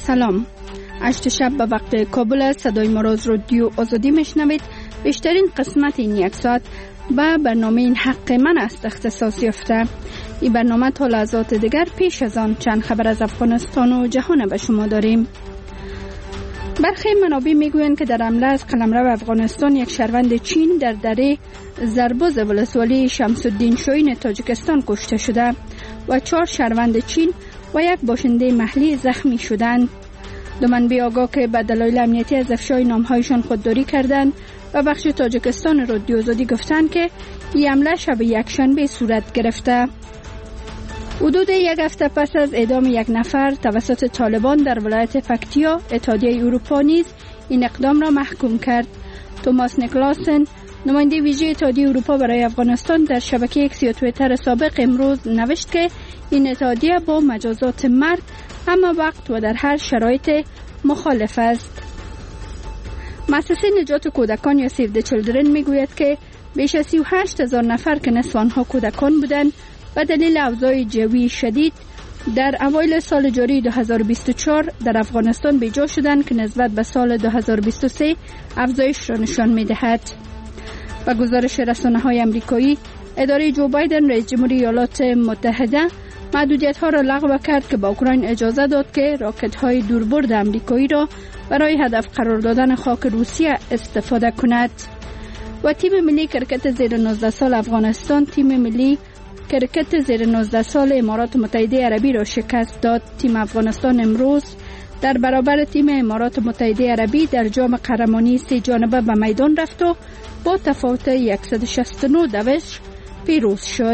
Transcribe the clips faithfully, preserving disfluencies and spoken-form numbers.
سلام. هشت شب به وقت کابل است. صدای ما را از رادیو آزادی میشنوید. بیشترین قسمت این یک ساعت به برنامه این حق من است اختصاص یافته. این برنامه تا لحظات دیگر پیش از آن چند خبر از افغانستان و جهان به شما داریم. برخی منابع میگویند که در حمله از قلمرو افغانستان یک شهروند چین در دره زربوز ولسوالی شمس الدین شاهین تاجیکستان کشته شده و چهار شهروند چین و یک باشنده محلی زخمی شدند. دو منبع آگاه که به دلایل امنیتی از افشای نامهایشان خودداری کردند و بخش تاجیکستان رادیو آزادی گفتند که این حمله شب یکشنبه صورت گرفته. حدود یک هفته پس از اعدام یک نفر توسط طالبان در ولایت پکتیا، اتحادیه اروپا نیز این اقدام را محکوم کرد. توماس نیکلاسن، نماینده ویژه اتحادیه اروپا برای افغانستان، در شبکه ایکس یا توییتر سابق امروز نوشت که این اتحادیه با مجازات مرگ همه وقت و در هر شرایط مخالف است. مؤسسه نجات کودکان یا سیو د چیلدرن میگوید که بیش از سی و هشت هزار نفر که نصف آنها کودکان بودند به دلیل اوضاع جوی شدید در اوایل سال جاری دو هزار و بیست و چهار در افغانستان بیجا شدند که نسبت به سال دو هزار و بیست و سه افزایش را نشان می‌دهد. با گزارش رسانه‌های آمریکایی، اداره جو بایدن رئیس جمهوری ایالات متحده محدودیت‌ها را لغو کرد که با اوکراین اجازه داد که راکت‌های دوربرد آمریکایی را برای هدف قرار دادن خاک روسیه استفاده کند. و تیم ملی کرکت زیر نوزده سال افغانستان تیم ملی کرکت زیر نوزده سال امارات متحده عربی را شکست داد. تیم افغانستان امروز در برابر تیم امارات متحده عربی در جام قهرمانی سه جانبه به میدان رفت و با تفاوت صد و شصت و نه دوش پیروز شد.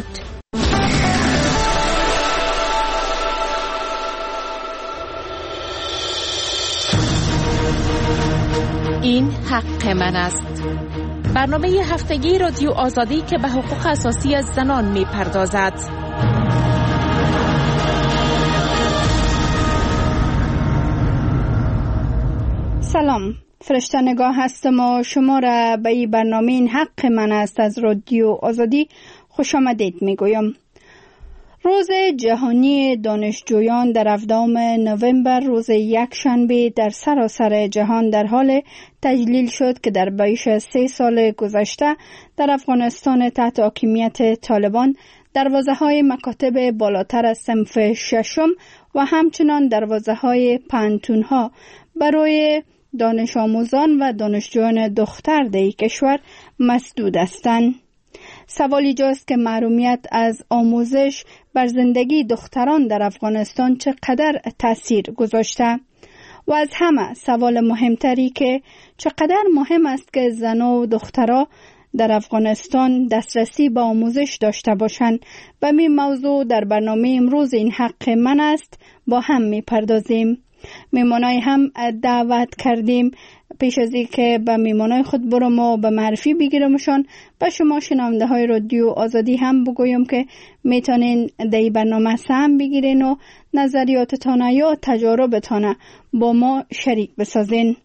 این حق من است. برنامه هفتگی رادیو آزادی که به حقوق اساسی از زنان می پردازد. سلام، فرشته نگاه هستم و شما را به این برنامه این حق من است از رادیو آزادی خوش آمدید می گویم. روز جهانی دانشجویان در هفدهم نوامبر روز یک شنبه در سراسر جهان در حال تجلیل شد که در بیش از سه سال گذشته در افغانستان تحت حاکمیت طالبان دروازه‌های مکاتب بالاتر از صنف ششم و همچنان دروازه‌های پانتون‌ها برای دانش آموزان و دانشجویان دختر در کشور مسدود هستند. سوال ایجاست که محرومیت از آموزش بر زندگی دختران در افغانستان چقدر تاثیر گذاشته و از همه سوال مهمتری که چقدر مهم است که زنان و دخترها در افغانستان دسترسی به آموزش داشته باشند. به این موضوع در برنامه امروز این حق من است با هم میپردازیم. میمانای هم دعوت کردیم. پیش از این که به میمانای خود برم و به معرفی بگیرمشان، به شما شنونده های رادیو آزادی هم بگویم که میتونین در این برنامه سهم بگیرین و نظریاتتان یا تجاربتان با ما شریک بسازین.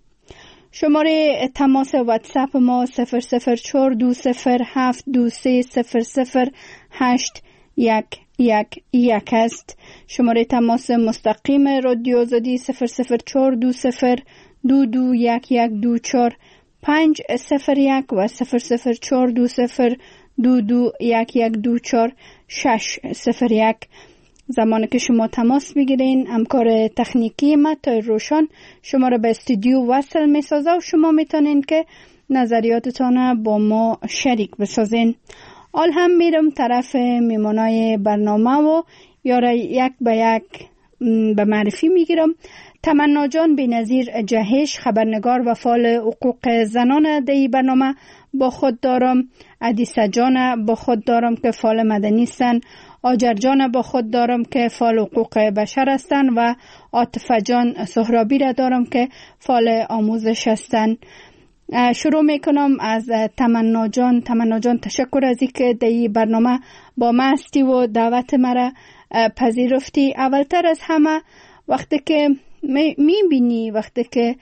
شماره تماس واتساپ ما صفر صفر چهار دو صفر هفت دو سه صفر صفر هشت یک یک یک است. شماره تماس مستقیم رادیو آزادی صفر صفر چهار دو صفر دو دو یک یک دو چهار پنج صفر یک و صفر صفر چهار دو صفر دو دو یک یک دو چهار شش صفر یک. زمانی که شما تماس میگیرین، همکار تکنیکی ما تا روشن شما را به استودیو وصل میسازه و شما میتونین که نظریاتتان با ما شریک بسازین. حال هم میرم طرف میمانای برنامه و یاره یک به یک به معرفی میگیرم. تمنا جان بی‌نظیر جهش، خبرنگار و فعال حقوق زنان در این برنامه با خود دارم. عدیسه جان با خود دارم که فعال مدنی هستند. آجر جان با خود دارم که فعال حقوق بشر هستند و عاطفه جان سهرابی را دارم که فعال آموزش هستند. شروع میکنم از تمنا جان. تمنا جان تشکر از اینکه در این برنامه با ما هستی و دعوت مرا پذیرفتی. اولتر از همه وقتی که میبینی وقتی که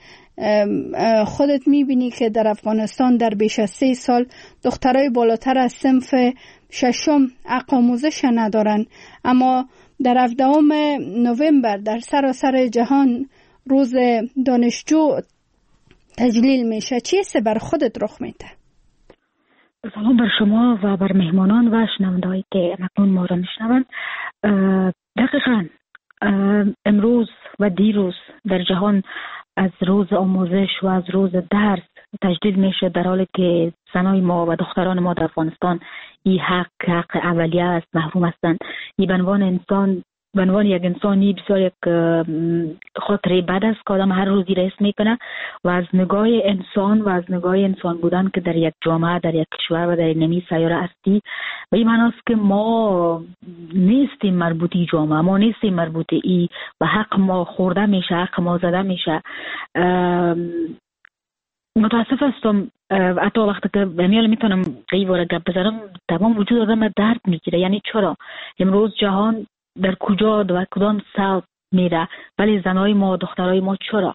خودت میبینی که در افغانستان در بیش از سه سال دخترای بالاتر از صنف ششم حق آموزش ندارن، اما در هفدهم نوامبر در سراسر جهان روز دانشجو تجلیل میشه، چی است بر خودت رخ میده؟ سلام بر شما و بر مهمانان و شنوندهایی که اکنون ما را میشنوند. دقیقاً امروز و دیروز در جهان از روز آموزش و از روز درس تجدید میشه، در حالی که زنای ما و دختران ما در افغانستان این حق حق اولیه است، محروم هستند. این به عنوان انسان، به عنوان یک انسانی بسیار یک خاطره بد است که آدم هر روزی رئیس میکنه و از نگاه انسان و از نگاه انسان بودن که در یک جامعه، در یک کشور و در نمی سیاره هستی، و این معنی است که ما نیستیم مربوطی جامعه، ما نیستیم مربوطی ای و حق ما خورده میشه، حق ما زده میشه. متاسف هستم حتی وقتی که بمیال میتونم قیواره گپ بزنم، تمام وجود آدم درد میگیره. یعنی چرا امروز جهان در کجا و کدام سمت میره، ولی زنای ما، دخترای ما چرا؟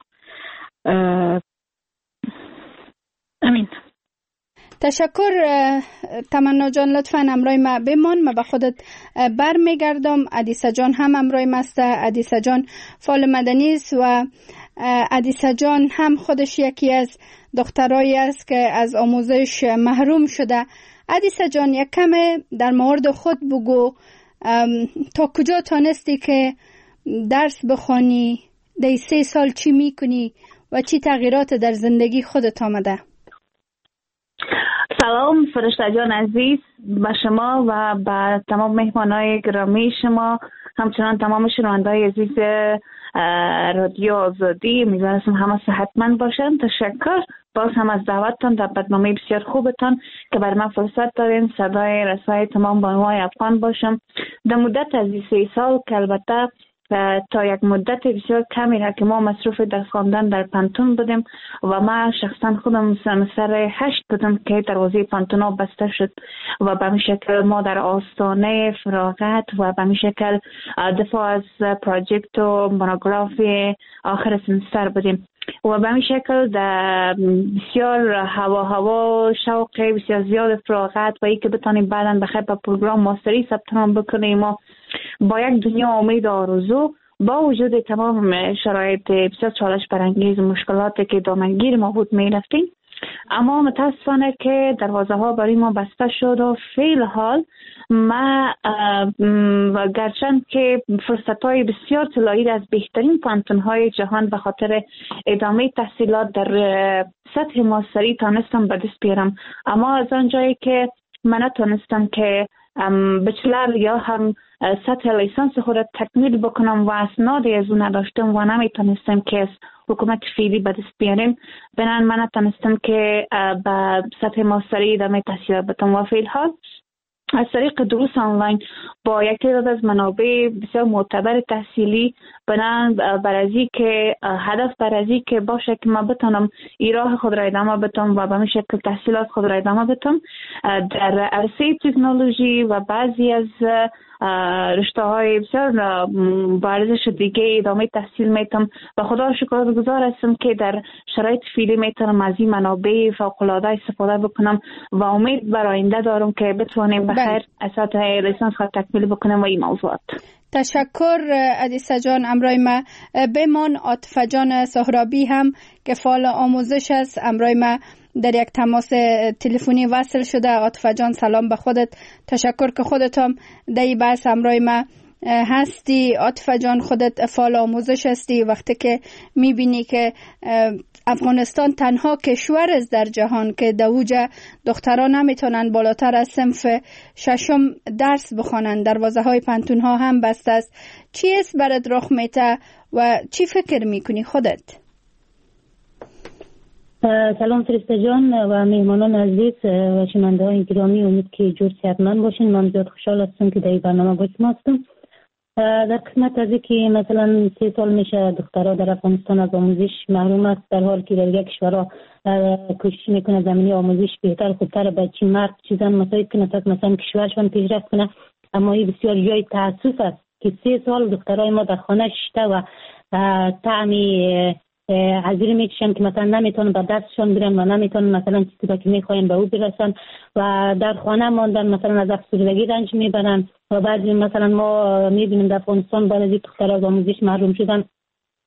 امین. تشکر تمنا جان، لطفاً امروی ما بمان، ما به خودت بر میگردم. عدیسه جان هم امروی ماسته. عدیسه جان فعال مدنی است و عدیسه جان هم خودش یکی از دخترایی است که از آموزش محروم شده. عدیسه جان یک کم در مورد خود بگو، تا کجا تانستی که درس بخوانی؟ در سه سال چی میکنی و چی تغییرات در زندگی خودت آمده؟ سلام فرشته جان عزیز، به شما و به تمام مهمانای گرامی شما، همچنان تمام شنونده‌های عزیز رادیو آزادی. امیدوارم همه صحتمند باشن. تشکر باز هم از دعوتتان در برنامه بسیار خوبتان که بر من فرصت دارین صدای رسای تمام بانوای افغان باشم. در مدت از سه سال که البته تا یک مدت بسیار کمی را که ما مصروف در خواندن در پانتون بودیم و ما شخصا خودم سمستر هشت بودم که دروازه پانتون ها بسته شد و به این شکل ما در آستانه فراغت و به این شکل دفاع از پروژکت و مونوگرافی آخر سمستر بودیم و به این شکل در بسیار هوا هوا شوق بسیار زیاد فراغت و ای که بتانیم بعدا بخیر به پروگرام ماستری ثبت نام بکنیم و با یک دنیا امید آرزو، با وجود تمام شرایط بسیار چالش برانگیز مشکلاتی که دامنگیر ما بود می رفتیم، اما متاسفانه که دروازه ها برای ما بسته شد و فعل حال ما و گرچند که فرصت های بسیار طلایی از بهترین پانتون های جهان به خاطر ادامه تحصیلات در سطح ماستری تانستم به دست بیارم، اما از آنجایی که من نتونستم که بچلر یا هم سطح لیسانس خود تکمیل بکنم و اسنادی از اون نداشتم و نمیتونستم که از حکومت فعلی به دست بیارم، بنان من نتونستم که به سطح ماستری ادامه تحصیلات بدم و فعل حال از طریق دروس آنلاین با یک تعداد از منابع بسیار معتبر تحصیلی بنان برازی که هدف برازی که باشه که ما بتونم این راه خود را ادامه بدم و به این شکل تحصیلات خود را ادامه بدم در عرصه تکنولوژی و بعضی از رشته های بسیار با ارزش دیگه ادامه تحصیل میتونم و خدا شکرگزار هستم که در شرایط فعلی میتونم از این منابع فوق العاده استفاده بکنم و امید بر آینده دارم که بتوانیم بخیر اساس لیسانس خود تکمیل بکنم و این موضوعات. تشکر عدیسه جان. امروی ما بمان. عاطفه جان سهرابی هم که فعال آموزش است امروی ما در یک تماس تلفنی وصل شده. عاطفه جان سلام به خودت، تشکر که خودت هم در این بحث امروی ما هستی. عاطفه جان خودت فعال آموزش هستی، وقتی که میبینی که افغانستان تنها کشور است در جهان که در اوج دختران نمیتونن بالاتر از صنف ششم درس بخوانند، دروازه های پانتون ها هم بسته است، چی است برات رخ میته و چی فکر میکنی خودت؟ سلام فرشته جان و مهمانان عزیز و شنونده های گرامی، امید که جور صحتمند باشین. من زیاد خوشحال هستم که در این برنامه با شما هستم. در قسمت از که مثلا سه سال میشه دخترها در افغانستان از آموزش محروم است، در حالی که در یک کشورها کوشش میکنه زمینی آموزش بهتر خوبتر بچه مرد چیزان مساعد کنه تا مثلا کشورشان پیشرفت کنه، اما این بسیار جای تاسف است که سه سال دخترای ما در خانه شده و طعمی حضیری میکشن که مثلا نمیتونن به دستشان برن و نمیتونن مثلا چیزی که میخواین به او برسن و در خانه ماندن، مثلا از افسردگی رنج میبرن و بعضی مثلا ما میبینیم در افغانستان بعضی دخترها از آموزش محروم شدن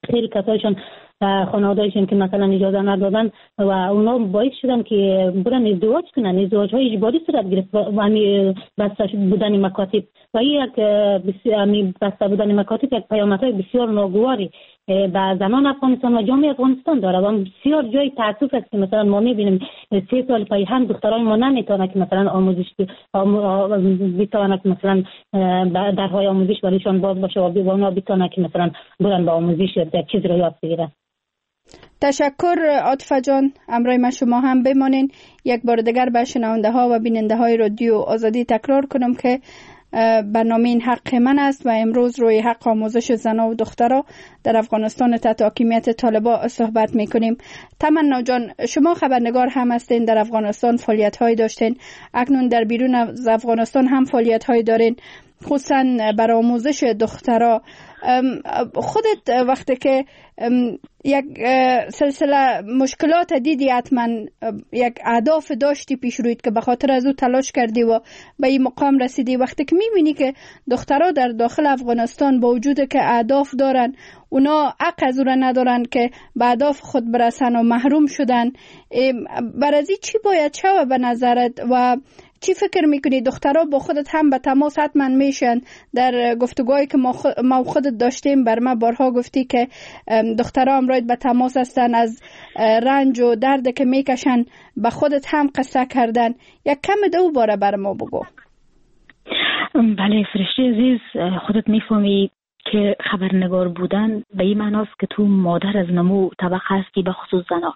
خیلی کسایشون خانواده‌ایشون که مثلا اجازه ندادن و اونا باعث شدن که برن ازدواج کنن، ازدواج های اجباری صورت گرفت و همین بسته بودن مکاتب و یک بسیار بسته بودن مکاتب یک پیامدهای بسیار ناگواری به زنان افغانستان و جامعه افغانستان داره و بسیار جای تاسف است که مثلا ما میبینیم سه سال پای هم دخترای ما نمیتونه که مثلا آموزش بتونه که مثلا درهای آموزش برایشان باز باشه و اونا بتونه که مثلا برن با آموزش یک چیز رو یاد بگیرن. تشکر عاطفه جان، امروز ما شما هم بمانین. یک بار دیگر به شنونده ها و بیننده های رادیو آزادی تکرار کنم که برنامه این حق من است و امروز روی حق آموزش زنان و دخترها در افغانستان تحت حاکمیت طالبان صحبت میکنیم. تمنا جان، شما خبرنگار هم هستین، در افغانستان فعالیت های داشتین، اکنون در بیرون از افغانستان هم فعالیت های دارین، خصوصا برای آموزش دخترها. خودت وقتی که یک سلسله مشکلات دیدی، حتما یک اهداف داشتی پیش رویت که به خاطر از او تلاش کردی و به این مقام رسیدی، وقتی که میبینی که دخترها در داخل افغانستان با وجود که اهداف دارن، اونا حق از او را ندارن که به اهداف خود برسن و محروم شدن، برازی چی باید شوه به نظرت و چی فکر میکنی؟ دخترها با خودت هم به تماس حتما میشن. در گفتگوهایی که ما, خود ما خودت داشتیم بر ما بارها گفتی که دخترها امروز به تماس هستن، از رنج و درد که میکشن به خودت هم قصه کردن. یک کم دو باره بر ما بگو. بله فرشته عزیز، خودت میفهمی که خبرنگار بودن به این معناست که تو مادر از نمو طبقه هستی، به خصوص زنها.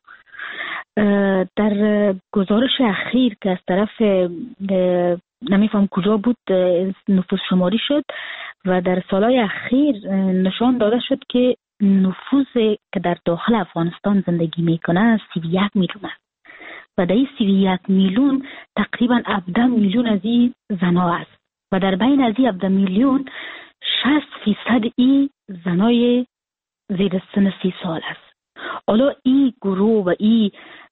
در گزارش اخیر که از طرف نمیفهم کجا بود نفوذ شماری شد و در سالهای اخیر نشان داده شد که نفوذ که در داخل افغانستان زندگی میکنه سی و یک میلیون است و در این سی و یک میلیون تقریبا هفده میلیون از این زنها است و در بین از این هفده میلیون شصت فیصد این زنای زیر سن سی سال است. حالا این گروه و این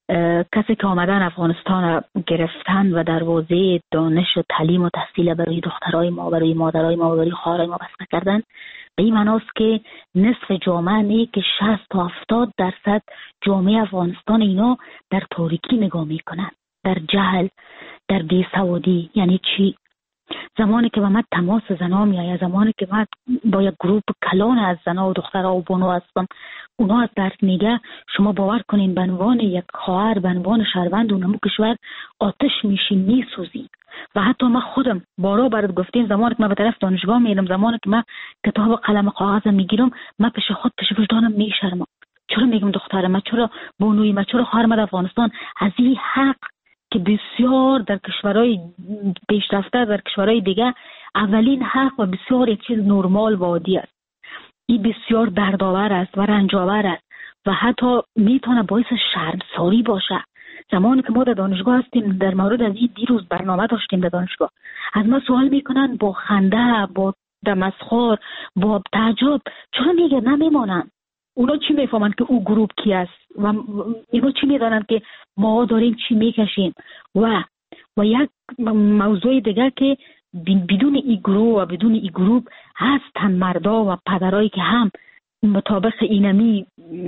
کسی که آمدن افغانستان گرفتن و دروازه دانش و تعلیم و تحصیل برای دخترای ما، برای مادرای ما، برای خواهرای ما بسته کردن، به این معناست که نصف جامعه نه که شصت تا هفتاد درصد جامعه افغانستان اینا در تاریکی نگاه میکنن، در جهل، در بیسوادی. یعنی چی؟ زمانی که با من تماس زنها میایه، زمانی که من با یک گروپ کلان از زنها و دخترها و بانو هستم، اونا از درد میگه، شما باور کنین به عنوان یک خواهر، به عنوان شهروند اونمو کشور آتش میشی، میسوزی. و حتی من خودم بارا برات گفتیم، زمانی که من به طرف دانشگاه میرم، زمانی که من کتاب و قلم کاغذ میگیرم، من پیش خود پیش وجدانم میشرمم. چرا میگم دخترم، چرا بانوی من، چرا خواهر من افغانستان از این حق که بسیار در کشورهای پیشرفته، در کشورهای دیگه اولین حق و بسیار یک چیز نرمال و عادی است، این بسیار دردآور است و رنجاور است و حتی میتونه باعث شرمساری باشه. زمانی که ما در دانشگاه هستیم، در مورد از این دیروز برنامه داشتیم در دانشگاه، از ما سوال میکنن با خنده، با تمسخر، با تعجب، چرا میگه نمیمانن؟ اونا چی میفهمن که او گروپ کی است و اینا چی میدانن که ما داریم چی میکشیم؟ و و یک موضوع دیگه که بدون این گروه و بدون این گروپ هستن مردا و پدرایی که هم مطابق اینمی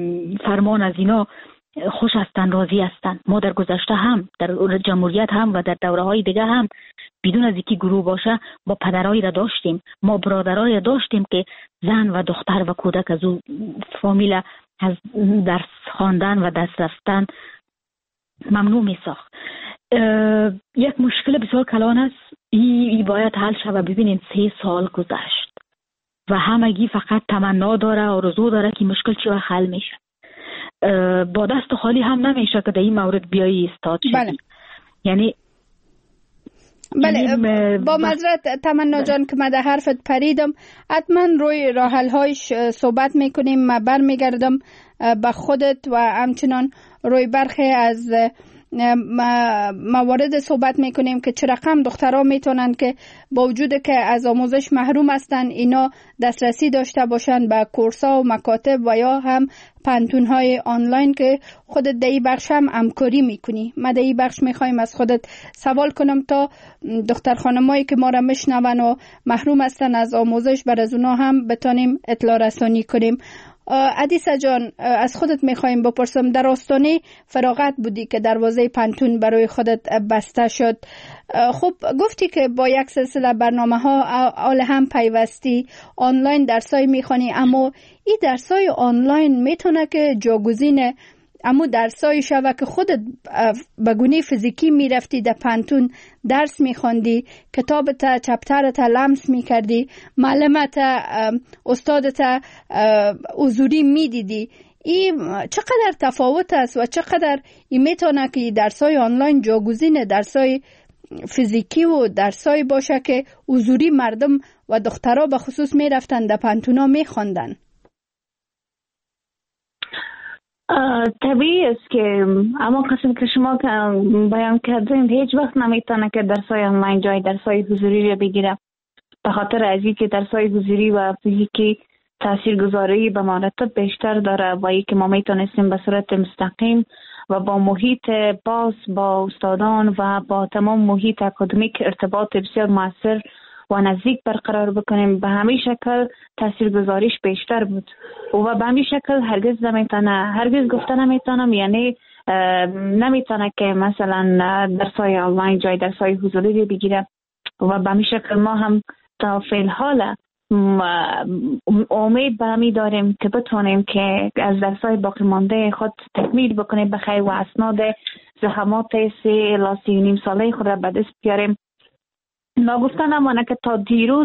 فرمان از اینا خوش هستن، راضی هستن. ما در گذشته هم در جمهوریت هم و در دوره های دیگه هم بدون از اینکه گروه باشه با پدرایی را داشتیم، ما برادرایی را داشتیم که زن و دختر و کودک از اون فامیل از درس خواندن و دست رفتن ممنوع می ساخت. یک مشکل بسیار کلان است، این باید حل شود. ببینید سه سال گذشت و همگی فقط تمنا داره، آرزو داره که مشکل چی وقت حل میشه. با دست خالی هم نمیشه که در این مورد بیایی استاد شدی. بله. یعنی بله با معذرت تمنا جان که من در حرفت پریدم، حتما روی راه حل هایش صحبت میکنیم. من برمیگردم به خودت و همچنان روی برخی از موارد صحبت میکنیم که چه رقم دخترها میتونن که با وجود که از آموزش محروم هستن، اینا دسترسی داشته باشن به کورس‌ها و مکاتب و یا هم پانتون‌های آنلاین که خودت در این بخش هم همکاری میکنی. ما در این بخش میخوایم از خودت سوال کنم تا دختر خانمایی که ما را میشنون و محروم هستن از آموزش، بر از اونا هم بتونیم اطلاع رسانی کنیم. عدیسه جان، از خودت میخوایم بپرسم، در آستانه فراغت بودی که دروازه پانتون برای خودت بسته شد. خب گفتی که با یک سلسله برنامه ها آل هم پیوستی، آنلاین درسای میخوانی، اما این درسای آنلاین میتونه که جاگزین اما درسای شوه که خودت به گونه فیزیکی میرفتی در پانتون درس میخوندی، کتابت چپترت لمس میکردی، معلمت استادت حضوری میدیدی. این چقدر تفاوت است و چقدر این میتونه که درسای آنلاین جاگزین درسای فیزیکی و درسای باشه که حضوری مردم و دخترها به خصوص میرفتن در پانتونا میخوندن؟ طبیعی است که اما قسم که شما بیان کردین هیچ وقت نمیتونه که درسای آنلاین جای درسای حضوری رو بگیره، به خاطر از اینکه درسای حضوری و فیزیکی تاثیرگذاری به مراتب بیشتر داره و اینکه ما میتونستیم به صورت مستقیم و با محیط باز با استادان و با تمام محیط اکادمیک ارتباط بسیار موثر و نزدیک برقرار بکنیم. به همین شکل تاثیرگذاریش بیشتر بود و به همین شکل هرگز نمیتونه هرگز گفته نمیتونم یعنی نمیتونه که مثلا درسای آنلاین جای درسای حضوری بگیره و به همین شکل ما هم تا فعل حال امید به همی داریم که بتونیم که از درسای باقی مانده خود تکمیل بکنیم بخیر و اسناد زحمات سه الی سی و نیم ساله خود را به دست بیاریم. ناگفته نمانه که تا دیروز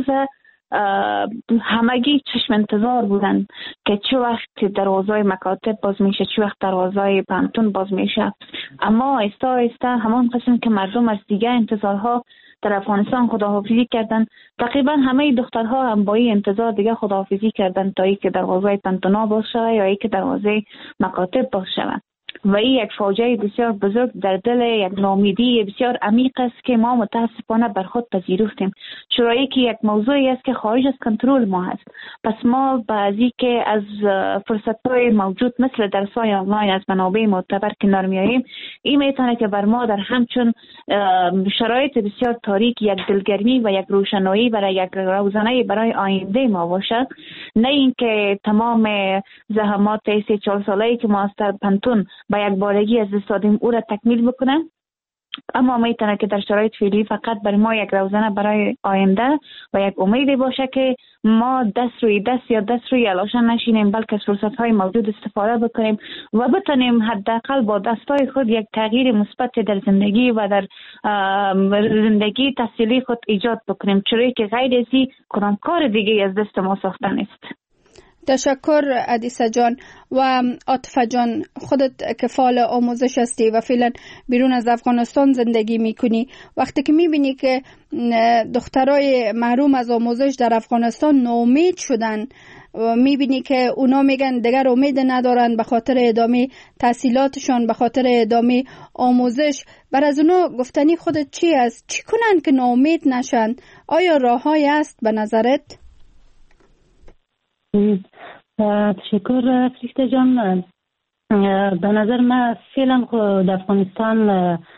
همگی چشم انتظار بودن که چه وقت دروازه مکاتب باز میشه، چه وقت دروازه پانتون باز میشه، اما ایستا ایستا همان قسم که مردم از دیگه انتظارها در افغانستان خداحافظی کردن، تقریبا همه دخترها هم با این انتظار دیگه خداحافظی کردن تا ای که دروازه پانتونا باز شود یا ای که دروازه مکاتب باز شود. و این یک فاجعه بسیار بزرگ در دل یک ناامیدی بسیار عمیق است که ما متاسفانه بر خود پذیرفتیم، چرایی که یک موضوعی است که خارج از کنترل ما هست. پس ما بعضی که از فرصت‌های موجود مثل درس‌های آنلاین از منابع معتبر کنار میاییم، این میتونه که بر ما در همچون شرایط بسیار تاریک یک دلگرمی و یک روشنایی برای یک روزنه برای آینده ما باشد، نه اینکه تمام زحمات سه چهار ساله‌ای که ما از پانتون با یک بارگی از دست دادیم او را تکمیل بکنه. اما میتونه که در شرایط فعلی فقط برای ما یک روزنه برای آینده و یک امیدی باشه که ما دست روی دست یا دست روی علاشان نشینیم، بلکه از فرصت‌های موجود استفاده بکنیم و بتونیم حداقل با دستای خود یک تغییر مثبت در زندگی و در زندگی تحصیلی خود ایجاد بکنیم، چرا که غیر از این کدام کار دیگه از دست ما ساخته نیست. تشکر عدیسه جان. و عاطفه جان، خودت کفال آموزش هستی و فعلا بیرون از افغانستان زندگی میکنی. وقتی که میبینی که دخترای محروم از آموزش در افغانستان ناامید شدن و میبینی که اونا میگن دیگر امید ندارن به خاطر ادامه تحصیلاتشان، به خاطر ادامه آموزش، بر از اونا گفتنی خودت چی است؟ چی کنن که ناامید نشن؟ آیا راه‌هایی است به نظرت؟ تشکر فرشته جان. به نظر من فعلا در افغانستان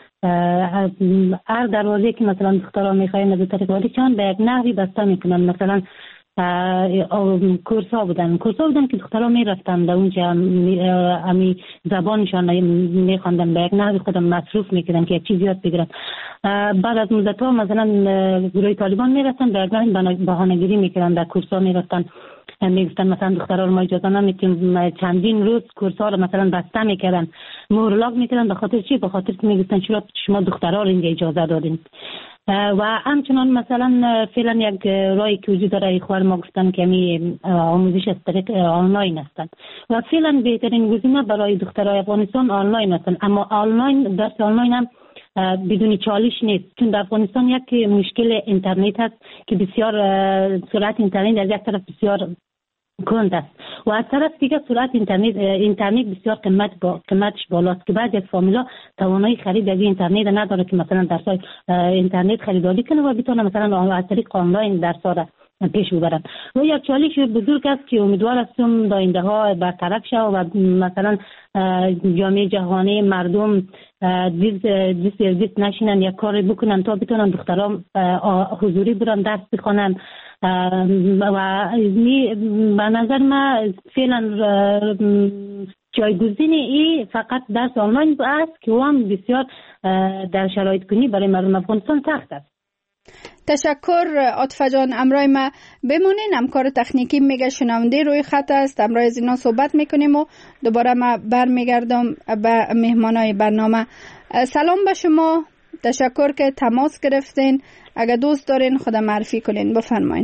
هر دروازه که مثلا دخترها میخواین از طریق والدشان به یک نحوی بسته میکنن. مثلا کورس ها بودن کورس ها بودن که دخترها میرفتن در اونجا امی زبانشان میخواندن، به یک نحوی خودم مصروف میکردن که یک چیز یاد بگیرن. بعد از مدت ها مثلا گروه طالبان میرفتن به یک نحوی بهانه‌گیری میکردن، در کورس ها میرفتن میگفتن مثلا دخترها رو ما اجازه نمیدیم، چندین روز کورس ها رو مثلا بسته میکردن، مهرلاک میکردن. به خاطر چی؟ به خاطر که میگفتن چرا شما دخترها رو اینجا اجازه دادین. و همچنان مثلا فعلا یک راهی که وجود داره، اخوان ما گفتن که می آموزش از طریق آنلاین هستن و فعلا بهترین گزینه برای دخترای افغانستان آنلاین هستن. اما آنلاین درس آنلاین هم بدون چالش نیست، چون در افغانستان یک مشکل اینترنت هست که بسیار سرعت اینترنت از یک طرف بسیار کند است و از طرف دیگه سرعت اینترنت اینترنت بسیار قیمت با قیمتش بالاست که بعضی از فامیلا توانایی خرید از اینترنت نداره که مثلا درسای اینترنت خریداری کنه و بتونه مثلا از طریق آنلاین درس‌ها را پیش ببرن. و یک چالش بزرگ است که امیدوار هستم در آینده ها برطرف شه و مثلا جامعه جهانی مردم دیز دیز دیز نشینن یک کار بکنن تا بتونن دختران حضوری برن درس بخونن و به نظر من فعلا جایگزین ای فقط درس آنلاین است که هم بسیار در شرایط کنی برای مردم افغانستان سخت است. تشکر عاطفه جان. امرای ما بمونین، همکار تکنیکی میگه شنونده روی خط است، امرای از اینا صحبت میکنیم و دوباره ما برمیگردم به مهمانای برنامه. سلام به شما، تشکر که تماس گرفتین. اگه دوست دارین خدا معرفی کنین، بفرمایین.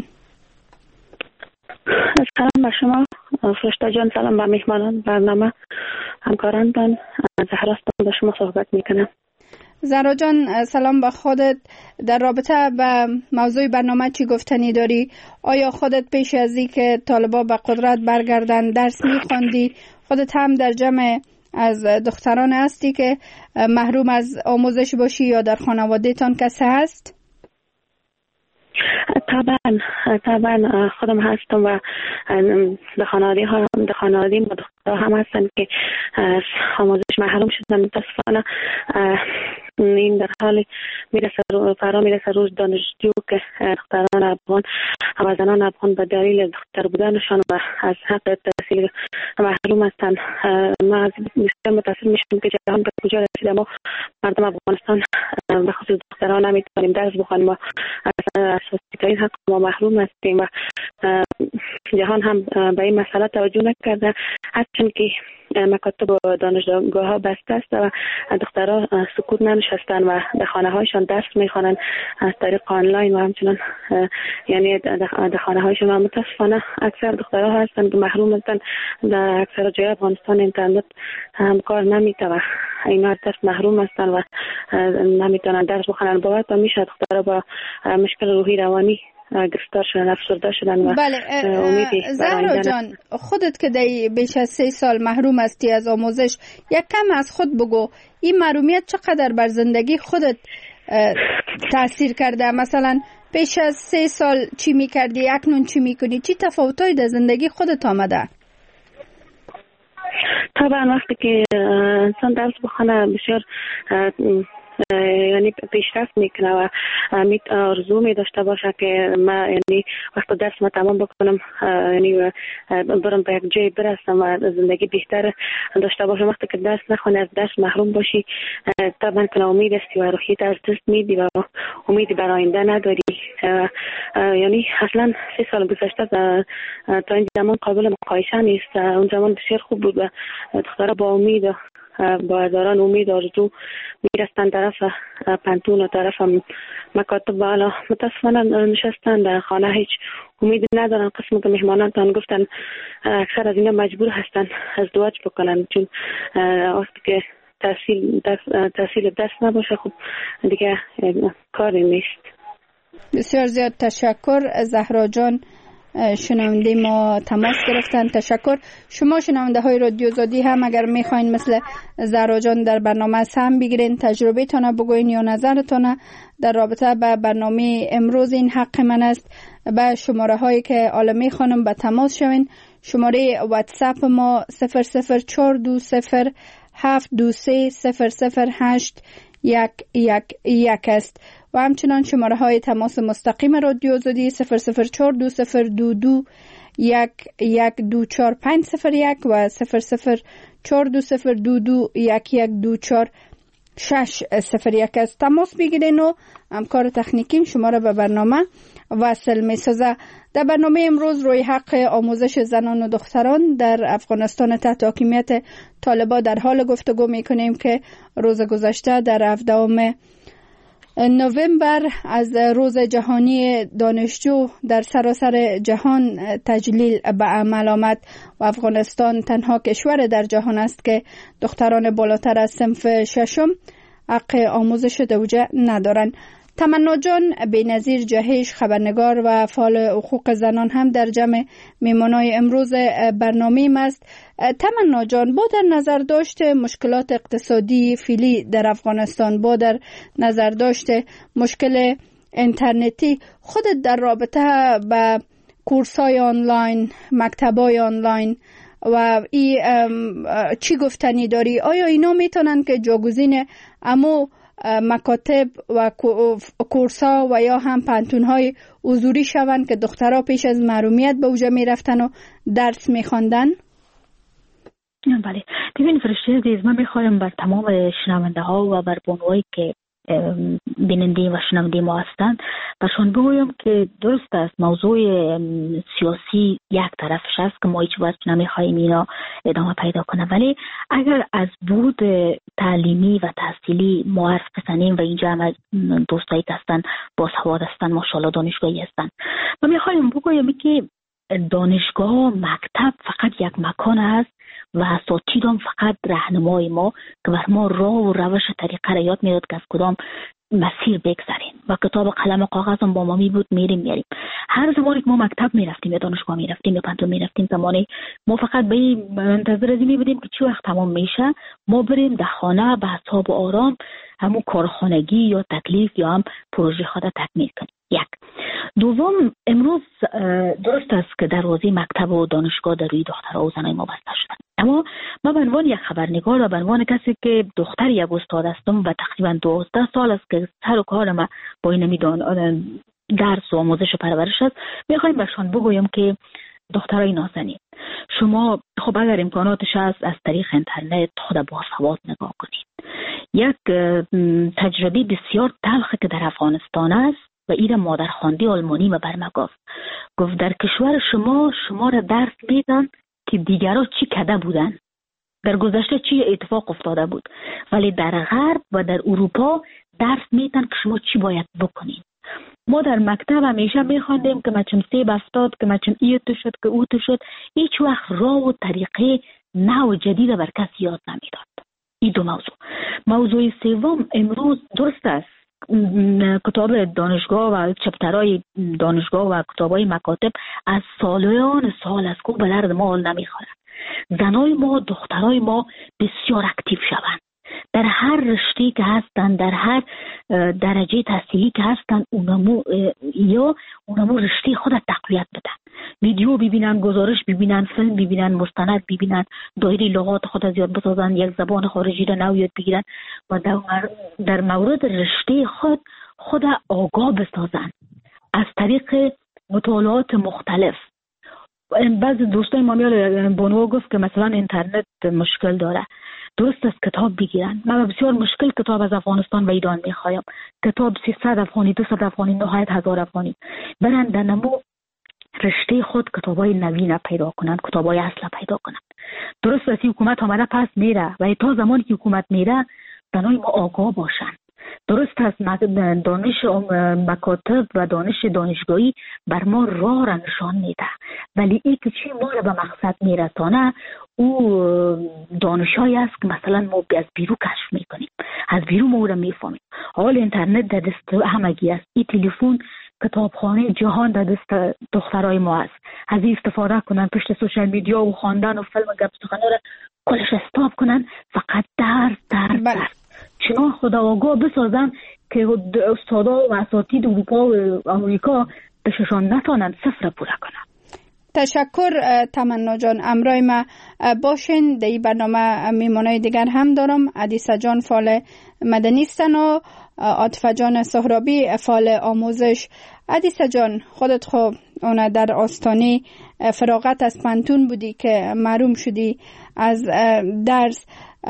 سلام به شما فرشته جان، سلام به مهمانان برنامه، همکارانتان. زهرا هستم، با شما صحبت میکنم. زهرا جان سلام به خودت. در رابطه به موضوع برنامه چی گفتنی داری؟ آیا خودت پیش از این که طالبا به قدرت برگردن درس میخوندی؟ خودت هم در جمع از دختران هستی که محروم از آموزش باشی یا در خانواده تان کسی هست؟ طبعا طبعا خودم هستم و در خانواده ها در خانواده ما دخترها هم هستن که آموزش محروم شدن. متاسفانه این در حال میرسه فرا میرسه روز دانشجو که دختران افغان و زنان افغان به دلیل دختر بودنشان و از حق تحصیل محروم هستند. ما از بسیار متاسف میشیم که جهان به کجا رسیده. ما مردم افغانستان به خصوص دختران نمیتونیم درس بخوانیم و اساسی ترین حق ما محروم هستیم و جهان هم به این مسئله توجه نکرده، هرچند که مکاتب و دانشگاه ها بسته است و دخترها سکوت ننشستن و در خانه هایشان درس میخوانند از طریق آنلاین و همچنان یعنی در خانه هایشان. و متاسفانه اکثر دخترها هستند که محروم هستند. در اکثر جای افغانستان اینترنت هم کار نمیده و اینا از درس محروم هستند و نمیتونن درس بخوانند. باید میشه دخترها با مشکل روحی روانی گرفتار شدن، افسرده شدن و بله. زهرا جان خودت که دی بیش از سه سال محروم هستی از آموزش، یک کم از خود بگو این محرومیت چقدر بر زندگی خودت تاثیر کرده؟ مثلا بیش از سه سال چی میکردی، اکنون چی میکنی؟ چی تفاوتایی در زندگی خودت آمده؟ طبعا وقتی که انسان درس بخونه بسیار یعنی پیشرفت میکنه و آرزو می داشته باشه که ما یعنی وقتی درس ما تمام بکنم یعنی برم به یک جای برسم و زندگی بهتر داشته باشم. وقتی که درس نخونی، از درس محروم باشی، طبعا که امید هستی و روحیت از دست میدی و امیدی بر آینده نداری. یعنی اصلا سه سال گذشته تا این زمان قابل مقایسه نیست. اون زمان بسیار خوب بود و دخترها با امید با هزاران امید آرزو میرستن طرف پنتون و طرف مکاتب. بالا متاسفانه نشستن در خانه، هیچ امیدی ندارن. قسم که مهمانانتان گفتن اکثر از اینا مجبور هستن ازدواج بکنن، چون وقتی که تحصیل تحصیل دست نباشه خب دیگه کاری نیست. بسیار زیاد تشکر زهرا جان. شنونده ما تماس گرفتن، تشکر. شما شنونده های رادیو آزادی هم اگر میخواین مثل زهرا جان در برنامه سهم بگیرین، تجربه تانه بگوین یا نظرتانه در رابطه با برنامه امروز این حق من است، به شماره هایی که عالمی خانم به تماس شوین. شماره واتساپ ما صفر صفر چهار دو صفر هفت دو سه صفر صفر هشت یک یک یک است و همچنان شماره های تماس مستقیم رادیو آزادی صفر صفر چهار دو صفر دو دو یک یک دو چهار پنج صفر یک و صفر صفر چهار دو صفر دو دو یک یک دو چهار شش صفر یک است. تماس بگیرین و همکار تکنیکیم شما را به برنامه وصل می سازه. در برنامه امروز روی حق آموزش زنان و دختران در افغانستان تحت حاکمیت طالبان در حال گفتگو می کنیم که روز گذشته در هفدهم نوامبر از روز جهانی دانشجو در سراسر جهان تجلیل به عمل آمد و افغانستان تنها کشور در جهان است که دختران بالاتر از صنف ششم حق آموزش دوجه ندارند. تمنا جان بی‌نظیر جهش، خبرنگار و فعال حقوق زنان هم در جمع میمانای امروز برنامه است. تمنا جان، با در نظر داشته مشکلات اقتصادی فعلی در افغانستان، با در نظر داشته مشکل اینترنتی، خودت در رابطه با کورس‌های آنلاین، مکتب‌های آنلاین و ای چی گفتنی داری؟ آیا اینا میتونن که جاگزین امو مکاتب و کورسا و یا هم پانتون‌های حضوری شوند که دخترها پیش از محرومیت به اوجا می رفتن و درس می خواندن؟ بله، ببین فرشته عزیز، من میخوایم بر تمام شنونده ها و بر بانوایی که بیننده و شنونده ما هستند برشان بگویم که درست است موضوع سیاسی یک طرفش است که ما هیچ وقت نمیخوایم اینا ادامه پیدا کنه، ولی اگر از بود تعلیمی و تحصیلی ما حرف بزنیم و اینجا هم دوستایی که هستن با سواد هستن، ماشاءالله دانشگاهی هستن، ما میخوایم بگویم که دانشگاه مکتب فقط یک مکان است و اساتید هم فقط راهنمای ما که بر ما راه و روش طریقه را یاد میداد که از کدام مسیر بگذریم و کتاب قلم و کاغذ هم با ما می بود میریم میاریم. هر زمانی که ما مکتب میرفتیم یا دانشگاه میرفتیم یا پانتون میرفتیم، زمانی ما فقط به این منتظر از می بودیم که چه وقت تمام میشه ما بریم در خانه به حساب و آرام همون کارخانگی یا تکلیف یا هم پروژه خود تکمیل کنیم. یک. دوم، امروز درست است که دروازه مکتب و دانشگاه در روی دخترها و زنای ما بسته شدن، اما ما به عنوان یک خبرنگار و به عنوان کسی که دختر یک استاد هستم و تقریبا دوازده سال است که سر و کار ما با این میدان درس و آموزش و پرورش است، میخوایم برشان بگویم که دخترای نازنین، شما خب اگر امکاناتش هست از طریق اینترنت خود با سواد نگاه کنید. یک تجربه بسیار تلخ که در افغانستان است و ایره مادر خواندی آلمانی و برما گفت گفت در کشور شما شما را درس میدن که دیگرها چی کده بودن، در گذشته چی اتفاق افتاده بود، ولی در غرب و در اروپا درس میدن که شما چی باید بکنید. ما در مکتب همیشه میخواندیم که مچم سیب افتاد، که مچم ای تو شد، که او تو شد، هیچ وقت راه و طریقه نو و جدید بر کس یاد نمیداد. این دو موضوع. موضوع سوم، امروز درست است کتاب دانشگاه و چپترهای دانشگاه و کتابای مکاتب از سالیان سال از کو به درد ما حال نمیخوره. زنای ما، دخترای ما بسیار اکتیو شوند در هر رشته که هستن، در هر درجه تحصیلی که هستن، اونمو یا اونمو رشته خود تقویت بدن، ویدیو ببینن، گزارش ببینن، فیلم ببینن، مستند ببینن، دایره لغات خود از یاد بسازن، یک زبان خارجی را نو یاد بگیرن و در مورد رشته خود خود آگاه بسازن از طریق مطالعات مختلف. بعض دوستای ما میال بانو گفت که مثلا اینترنت مشکل داره. درست است، کتاب بگیرن. من بسیار مشکل کتاب از افغانستان و ایران میخوایم، کتاب سیصد افغانی، دویست افغانی، نهایت هزار افغانی. برن در نمو رشته خود کتابای نوین پیدا کنن، کتابای اصل پیدا کنن. درست است حکومت آمده پس میره و تا زمانی که حکومت میره زنای ما آگاه باشن. درست است دانش مکاتب و دانش دانشگاهی بر ما راه را نشان میده، ولی این که چی ما را به مقصد میرسانه او دانشایی است که مثلا ما از بیرون کشف میکنیم، از بیرون ما را میفهمیم. حال اینترنت در دست همگی است، این تلفن کتابخانه جهان در دست دخترای ما است. از این استفاده کنن، پشت سوشال میدیا و خواندن و فیلم و گپ سخن را کلش استاپ کنن، فقط درس درس درس. چنان خدا آگاه بسازن که استادا و اساتید اروپا و امریکا بهشان نتانند صفر پوره کنن. تشکر تمنا جان. امرای ما باشین در این برنامه میمانای دیگر هم دارم. عدیسه جان فعال مدنی هستن و عاطفه جان سهرابی فعال آموزش. عدیسه جان، خودت خب اون در آستانه فراغت از پانتون بودی که محروم شدی از درس.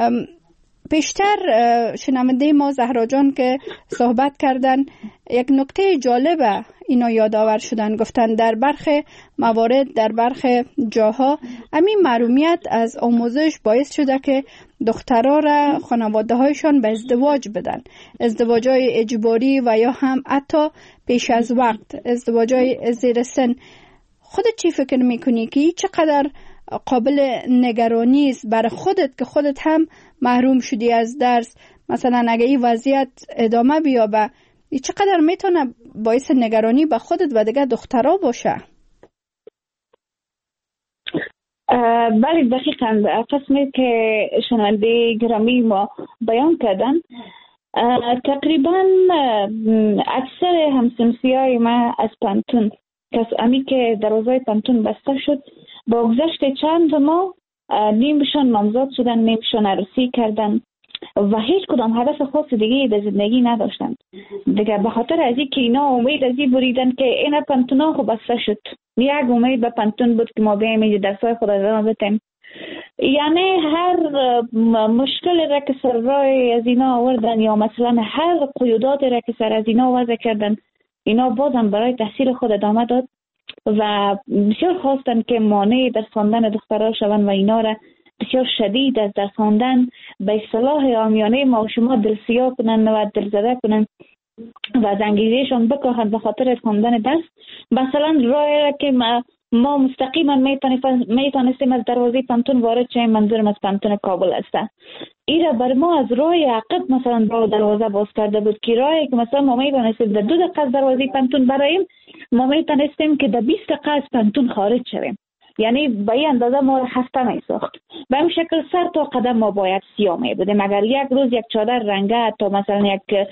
پیشتر شنونده ما زهرا جان که صحبت کردن یک نکته جالبه اینا یادآور شدن، گفتن در برخی موارد در برخی جاها همین محرومیت از آموزش باعث شده که دخترها را خانواده هایشان به ازدواج بدن، ازدواج های اجباری و یا هم حتی پیش از وقت، ازدواج های زیر سن. خودت چی فکر میکنی که چقدر قابل نگرانی است برای خودت که خودت هم محروم شدی از درس؟ مثلا اگه این وضعیت ادامه بیابه چقدر میتونه باعث نگرانی به خودت و دیگه دخترها باشه؟ بله دقیقاً قسمی که شنونده گرامی ما بیان کردن، تقریبا اکثر همسنفیای ما از پانتون کس امی که دروازه پانتون بسته شد با گذشت چند ماه نیمشان نامزد شدن، نیمشان عروسی کردن و هیچ کدام هدف خاص دیگه در زندگی نداشتند دیگه. به خاطر از اینکه اینا امید از این بریدن که این پانتونا خو بسته شد، یک امید به پانتون بود که ما بیایم اینجا درسای خود ادامه بدیم. یعنی هر مشکل را که سر راه از اینا آوردن یا مثلا هر قیودات را که سر از اینا وضع کردن، اینا بازم برای تحصیل خود ادامه داد و بسیار خواستن که مانع در خواندن دخترها شوند و اینا را بسیار شدید از در خواندن به اصطلاح عامیانه ما و شما دلسیاه کنن و دلزده کنن و از انگیزهشان بکاهند به خاطر خواندن درس. مثلا راه را که ما ما مستقیما میتونستیم از دروازه پانتون وارد شیم، منظورم از پانتون کابل است. ایرا بر ما از راه عقب مثلا راه دروازه باز کرده بود که راهی که مثلا ما میتونستیم در دو دقیقه از دروازه پانتون برایم، ما میتونستیم که در بیست دقیقه از پانتون خارج شویم. یعنی به این اندازه ما هفته می ساخت. به این شکل سر تا قدم ما باید سیاه می بودیم. اگر یک روز یک چادر رنگه تا مثلا یک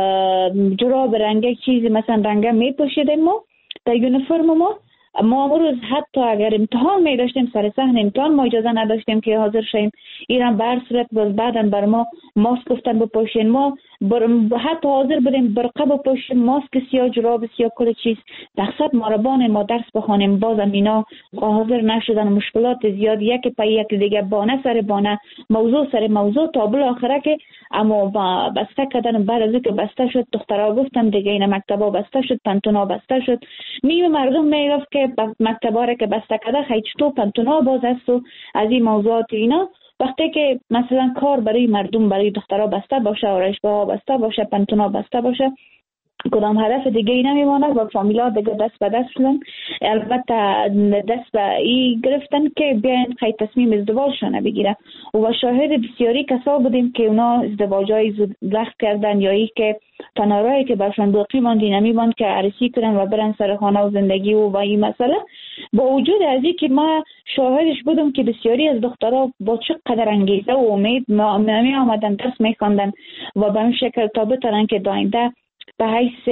جوراب رنگه چیزی مثلا رنگه می پوشیدیم ما در یونیفرم ما، ما امروز حتی اگر امتحان می داشتیم سر صحن امتحان ما اجازه نداشتیم که حاضر شیم. ایران به هر صورت باز بعدن بر ما ماسک گفتن بپوشین، ما حتی حاضر بودیم برقه بپوشیم، ماسک سیاه، جراب سیاه، کل چیز. دقصد ما ربان ما درس بخوانیم بازم اینا حاضر نشدن. مشکلات زیاد یک پای یک دیگه، بانه سر بانه، موضوع سر موضوع تا بالاخره که اما بسته کردن. بعد از اینکه بسته شد دخترها گفتن دیگه این مکتبا بسته شد، پانتونا بسته شد. نیمه مردم میگفت که مکتبا را که بسته کرده خیلی تو پانتونا باز است و از این موضوعات اینا. وقتی که مثلا کار برای مردم برای دخترها بسته باشه، آرایشگاه بسته باشه، پانتونا بسته باشه، کدام هدف دیگه ای نمیمونه و فامیلا دیگه دست به دست شدن. البته دست به ای گرفتن که بیاین خیلی تصمیم ازدواجشان بگیره و شاهد بسیاری کسا بودیم که اونا ازدواجای زود وقت کردن یا ای که تنارایی که برشان باقی ماندی نمیباند که عروسی کنن و برن سر خانه و زندگی و با این مسئله. با وجود از این که ما شاهدش بودم که بسیاری از دخترها با چقدر انگیزه و امید می آمدن درس می خواندن و به این شکل تا بتونن که داینده به حیث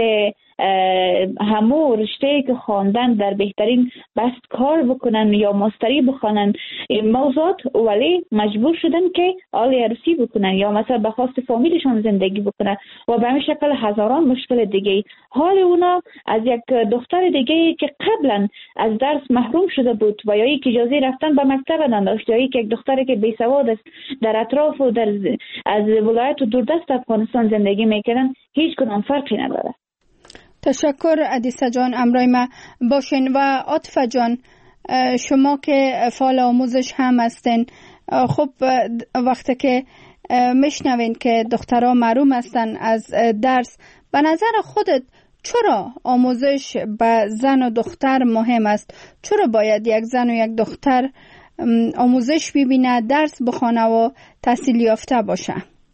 همو رشته که خواندن در بهترین بست کار بکنن یا ماستری بخوانن موضوعات، ولی مجبور شدن که آلی عروسی بکنن یا مثلا به خواست فامیلشان زندگی بکنن و به همین شکل هزاران مشکل دیگه. حال اونا از یک دختر دیگه که قبلا از درس محروم شده بود و یا یک اجازه رفتن به مکتب نداشت یا یک دختری که بی سواد است در اطراف و در از ولایت و دوردست افغانستان زندگی میکنن، هیچ کدام فرقی نداره. تشکر عدیسه جان، امرای ما باشین. و عاطفه جان، شما که فعال آموزش هم هستین، خب وقتی که میشنوین که دخترها محروم هستن از درس، به نظر خودت چرا آموزش به زن و دختر مهم است؟ چرا باید یک زن و یک دختر آموزش ببینه، درس بخونه و تحصیل یافته باشه؟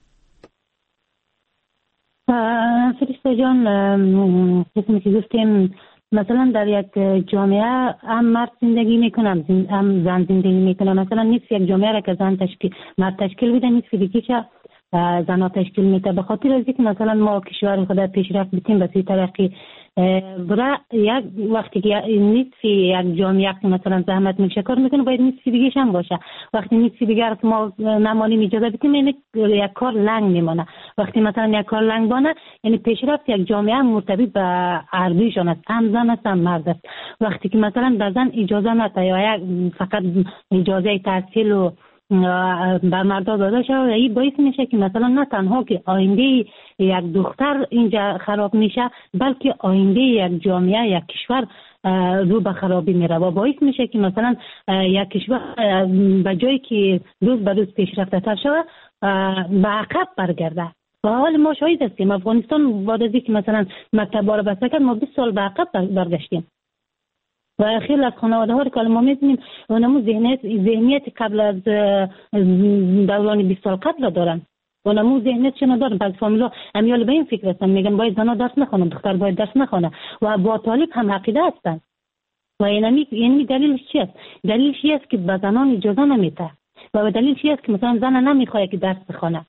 فرشته جان، قسمی که گفتیم مثلا در یک جامعه هم مرد زندگی میکنم هم زن زندگی میکنم. مثلا نیست یک جامعه را که زن تشکیل مرد تشکیل بیده، نیست که دیگه زنها تشکیل میده. به خاطر از اینکه مثلا ما کشور خود پیشرفت بتیم بسی ترقی برای یک وقتی که نیست یک جامعه که مثلا زحمت میشه کار میکنه، باید نیست دیگه هم باشه. وقتی نیست دیگه ما نمانیم اجازه بدیم، یعنی یک کار لنگ میمونه. وقتی مثلا یک کار لنگ بانه، یعنی پیشرفت یک جامعه مرتبط به ارزششان است، هم زن است هم مرد است. وقتی که مثلا به زن اجازه نده یا فقط اجازه تحصیل و بر مردا داده شد، این باعث میشه که مثلا نه تنها که آینده یک دختر اینجا خراب میشه، بلکه آینده یک جامعه یک کشور رو به خرابی میره و باعث میشه که مثلا یک کشور به جایی که روز به روز پیشرفته تر شود به عقب برگرده. و حال ما شاهد هستیم افغانستان بعد از اینکه مثلا مکتب‌ها رو بسته کرد، ما بیست سال به عقب برگشتیم و خیلی از خانواده ها رو که ما می‌بینیم اونمو ذهنیت ذهنیت قبل از دوران بیست سال قبل دارن، اونمو ذهنیت ندارن. بعض فامیلا امیال به این فکر هستن، میگن باید زنا درس نخونن، دختر باید درس نخونه و با طالب هم عقیده هستن. و اینمی یعنی دلیلش چی است؟ دلیلش این است که به زنان اجازه نمیده و دلیلش این است که مثلا زن نمیخواد که درس بخونه.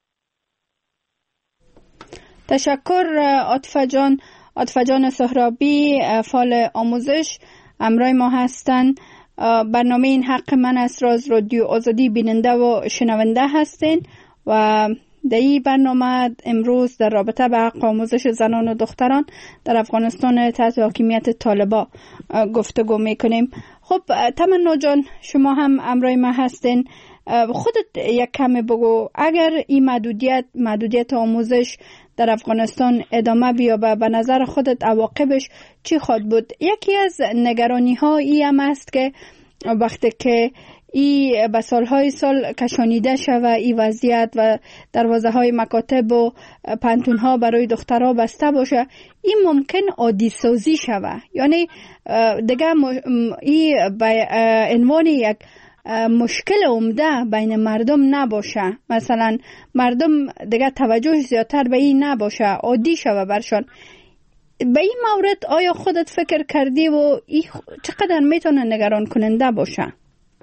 تشکر عاطفه جان. عاطفه جان سهرابی، فعال آموزش، امرای ما هستن. برنامه این حق من است راز رادیو آزادی بیننده و شنونده هستین و در این برنامه امروز در رابطه به حق آموزش زنان و دختران در افغانستان تحت حاکمیت طالبان گفتگو میکنیم. خب تمنا جان، شما هم همراه ما هستین. خودت یک کمی بگو، اگر این محدودیت محدودیت آموزش در افغانستان ادامه بیابه، به نظر خودت عواقبش چی خواهد بود؟ یکی از نگرانی ها ای هم است که وقتی که ای به سالهای سال کشانیده شوه این وضعیت و دروازه های مکاتب و پانتون ها برای دخترها بسته باشه، این ممکن عادی سازی شوه. یعنی دیگه ای به عنوان یک مشکل عمده بین مردم نباشه، مثلا مردم دیگه توجه زیادتر به این نباشه، عادی شوه برشان. به این مورد آیا خودت فکر کردی و این چقدر میتونه نگران کننده باشه؟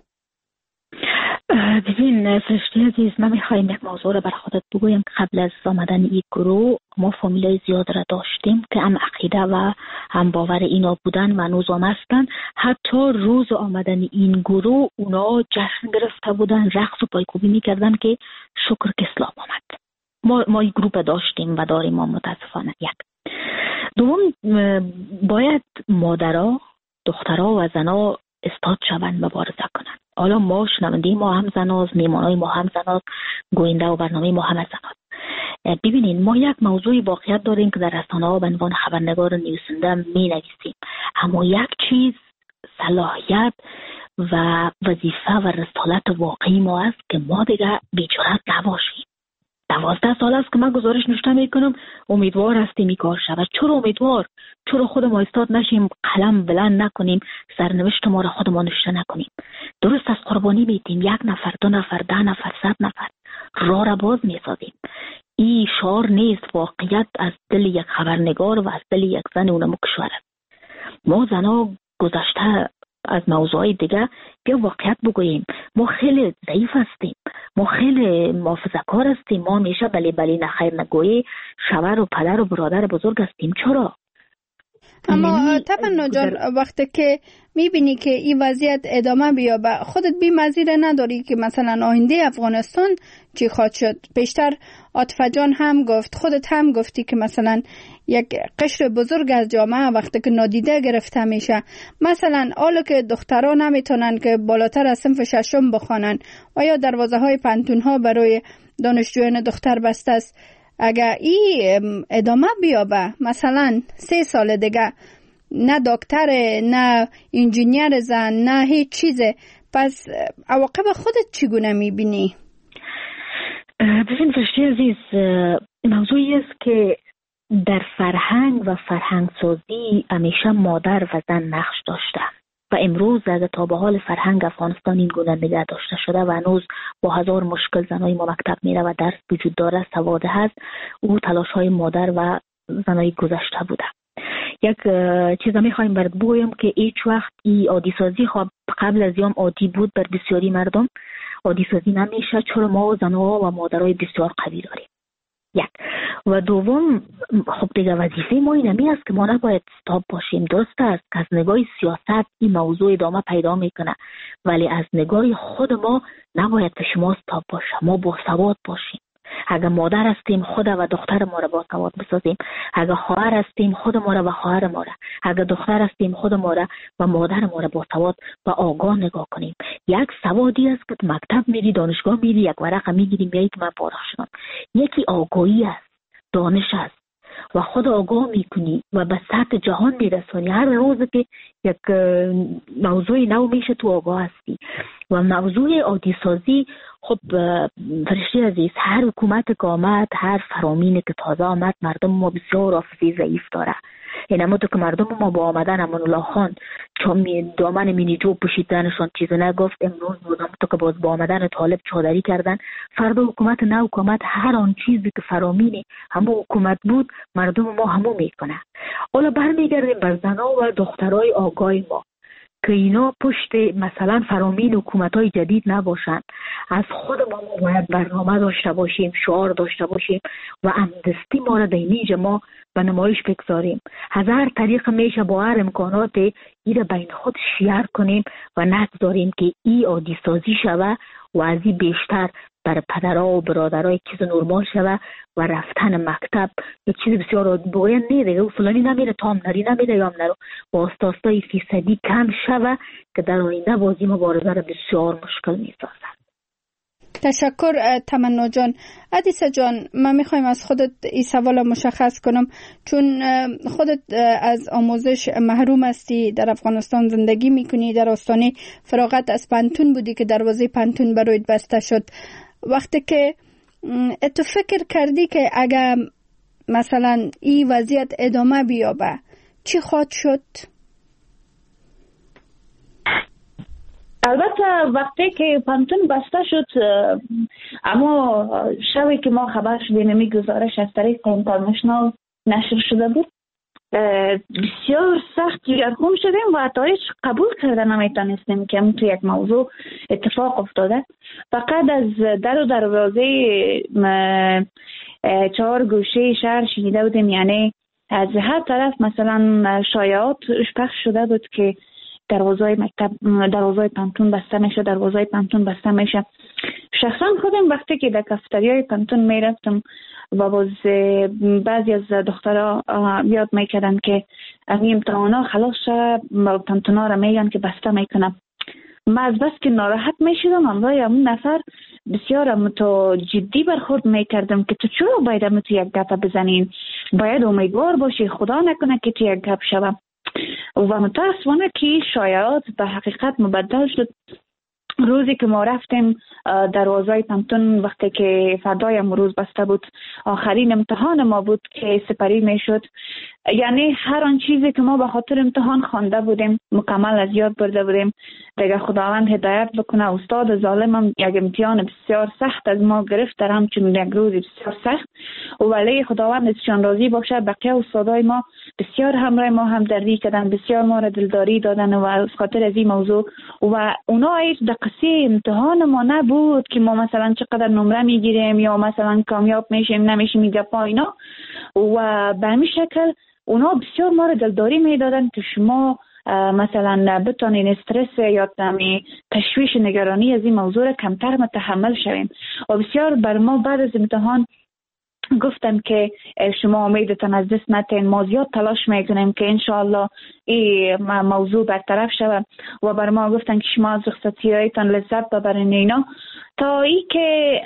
ببین فرشته عزیز، من میخوایم یک موضوع رو بر خودت بگویم. قبل از آمدن این گروه ما فامیلای زیاد را داشتیم که هم عقیده و هم باور اینا بودن و هنوز هم هستن. حتی روز آمدن این گروه اونا جشن گرفته بودن، رقص و پایکوبی میکردن که شکر که اسلام آمد. ما ما این گروه داشتیم و داریم ما متاسفانه. یک دوم، باید مادرها، دخترها و زنها استاد شوند مبارزه کنند. حالا ما شنونده ما هم زناست، میمانای ما هم زناست، گوینده و برنامه ما هم زناست. ببینین، ما یک موضوع واقعیت داریم که در رسانه ها به عنوان خبرنگار نویسنده می نویسیم، اما یک چیز صلاحیت و وظیفه و رسالت واقعی ما است که ما دیگه بی‌جرأت نباشیم. دوازده سال است که من گزارش نوشته میکنم، امیدوار هستیم این کار شود. چرا امیدوار؟ چرا خود ما ایستاد نشیم، قلم بلند نکنیم، سرنوشت ما را خود ما نوشته نکنیم؟ درست از قربانی میدیم، یک نفر، دو نفر، ده نفر، صد نفر راه را باز میسازیم. این شعار نیست، واقعیت از دل یک خبرنگار و از دل یک زن اونم کشور است. ما زنها گذشته از موضوعی دیگه بیا واقعیت بگوییم، ما خیلی ضعیف هستیم، ما خیلی محافظه‌کار هستیم، ما همیشه بلی بلی نخیر نگویی شوهر و پدر و برادر بزرگ هستیم. چرا؟ اما تمنا جان، وقتی که میبینی که این وضعیت ادامه بیابه، خودت بی مزیره نداری که مثلا آینده افغانستان چی خواهد شد؟ پیشتر عاطفه جان هم گفت، خودت هم گفتی که مثلا یک قشر بزرگ از جامعه وقتی که نادیده گرفته میشه، مثلا حالا که دختران نمیتونن که بالاتر از صنف ششم بخوانن و یا دروازه های پانتون ها برای دانشجویان دختر بسته است، اگر این ادامه بیابه مثلا سه سال دیگه نه دکتر نه انجینیر زن نه هیچ چیزه، پس عواقب خودت چگونه میبینی؟ ببین فرشته عزیز، موضوعی است که در فرهنگ و فرهنگ سازی همیشه مادر و زن نقش داشته و امروز اگر تا به حال فرهنگ افغانستان این گونه نگه داشته شده و هنوز با هزار مشکل زنای ما مکتب میره و درس وجود داره، سواد هست، او تلاش های مادر و زنای گذشته بوده. یک چیز میخوایم برات بگویم که هیچ وقت این عادی سازی خواب قبل از یام عادی بود بر بسیاری مردم، عادی سازی نمیشه، چرا ما زنها و مادرای بسیار قوی داریم. یک و دوم، خب دیگه وظیفه ما این همی است که ما نباید استاب باشیم. درست است که از نگاه سیاست این موضوع ادامه پیدا میکنه، ولی از نگاه خود ما نباید که شما استاب باشه، ما با سواد باشیم. اگر مادر هستیم خود و دختر ما را با سواد بسازیم، اگر خواهر هستیم خود ما را و خواهر ما را، اگر دختر هستیم خود ما را و مادر ما را با سواد و آگاه نگاه کنیم. یک سوادی است که مکتب میری، دانشگاه میری، یک ورقه میگیری میایی که من فارغ شدم. یکی آگاهی است، دانش است و خود آگاه میکنی و به سطح جهان میرسانی. هر روز که یک موضوع نو میشه تو آگاه هستی. و موضوع عادی سازی، خب فرشته عزیز، هر حکومت که آمد، هر فرامین که تازه آمد، مردم ما بسیار حافظه ضعیف داره. این اما تو که مردم ما با آمدن امان الله خان چون دامن مینی جو پوشیدنشان چیزی نگفت، امروز بودم تو که باز با آمدن طالب چادری کردن، فردا حکومت نه حکومت هر آن چیزی که فرامین همون حکومت بود مردم ما همون میکنه. حالا برمیگردیم بر زنها و دخترای آگاه ما که اینا پشت مثلا فرامین حکومت‌های جدید نباشن. از خود ما باید برنامه داشته باشیم، شعار داشته باشیم و همدستی ما را در اینجا ما به نمایش بگذاریم. هزار طریق میشه با هر امکانات این بین خود شیر کنیم و نگذاریم که ای عادی سازی شوه و از این بیشتر بر پدرها و برادرای چیز نورمال شوه و رفتن مکتب یک چیز بسیار عادی بگوین نه دیگه فلانی نمیره تا هم نری نمیره یا هم نرو و آستاستای فیصدی کم شوه که در آینده بازی مبارزه را بسیار مشکل میسازه. تشکر تمنا جان. عدیسه جان، من میخوایم از خودت این سوال مشخص کنم، چون خودت از آموزش محروم هستی، در افغانستان زندگی میکنی، در آستانه فراغت از پانتون بودی که دروازه پانتون برایت بسته شد. وقتی که تو فکر کردی که اگر مثلا این وضعیت ادامه بیابه چی خواهد شد؟ البته وقتی که پانتون بسته شد، اما شبی که ما خبر شدیم می گزارش از طریق اینترنشنال نشر شده بود، بسیار سخت جگرخون شدیم و حتی هیچ قبول کرده نمیتونستیم که همون تو یک موضوع اتفاق افتاده. فقط از در و دروازه چهار گوشه شهر شنیده بودیم، یعنی از هر طرف مثلا شایعات پخش شده بود که دروازه مکتب، دروازه پانتون بسته میشه، دروازه پانتون بسته میشه. شخصا خودم وقتی که در کافتریای پانتون میرفتم و باز بعضی از دخترها یاد میکردن که این امتحانا خلاص شد، پانتونا را میگن که بسته میکنم، ما از بس که ناراحت میشدم امروی همون نفر بسیار هم تو جدی برخورد میکردم که تو چرا باید هم تو یک گپ بزنین، باید امیدوار باشی خدا نکنه که تو یک گپ شوم. و متاسفانه که شایعات به حقیقت مبدل شد. روزی که ما رفتیم دروازه پانتون، وقتی که فردای امروز بسته بود، آخرین امتحان ما بود که سپری می شد. یعنی هر آن چیزی که ما به خاطر امتحان خوانده بودیم مکمل از یاد برده بودیم. دیگه خداوند هدایت بکنه. استاد ظالمم یک امتحان بسیار سخت از ما گرفت، در همچون یک روز بسیار سخت، ولی خداوند ازشان راضی باشه. بقیه استادای ما بسیار همراه ما هم دردی کردن، بسیار ما را دلداری دادن و از خاطر از این موضوع و اونا هیچ دقیقه امتحان ما نبود که ما مثلا چقدر نمره میگیریم یا مثلا کامیاب میشیم نمیشیم میگه پایینا، و به همین شکل اونا بسیار ما را دلداری میدادن که شما مثلا بتونین استرس یا تشویش نگرانی از این موضوع را کمتر متحمل شوین. و بسیار بر ما بعد از امتحان گفتم که شما امیدتان از دست نتین، ما زیاد تلاش میکنیم که انشاءالله این موضوع برطرف شود. و بر ما گفتن که شما از رخصتی هایتان لذت ببرین اینا. تا ای که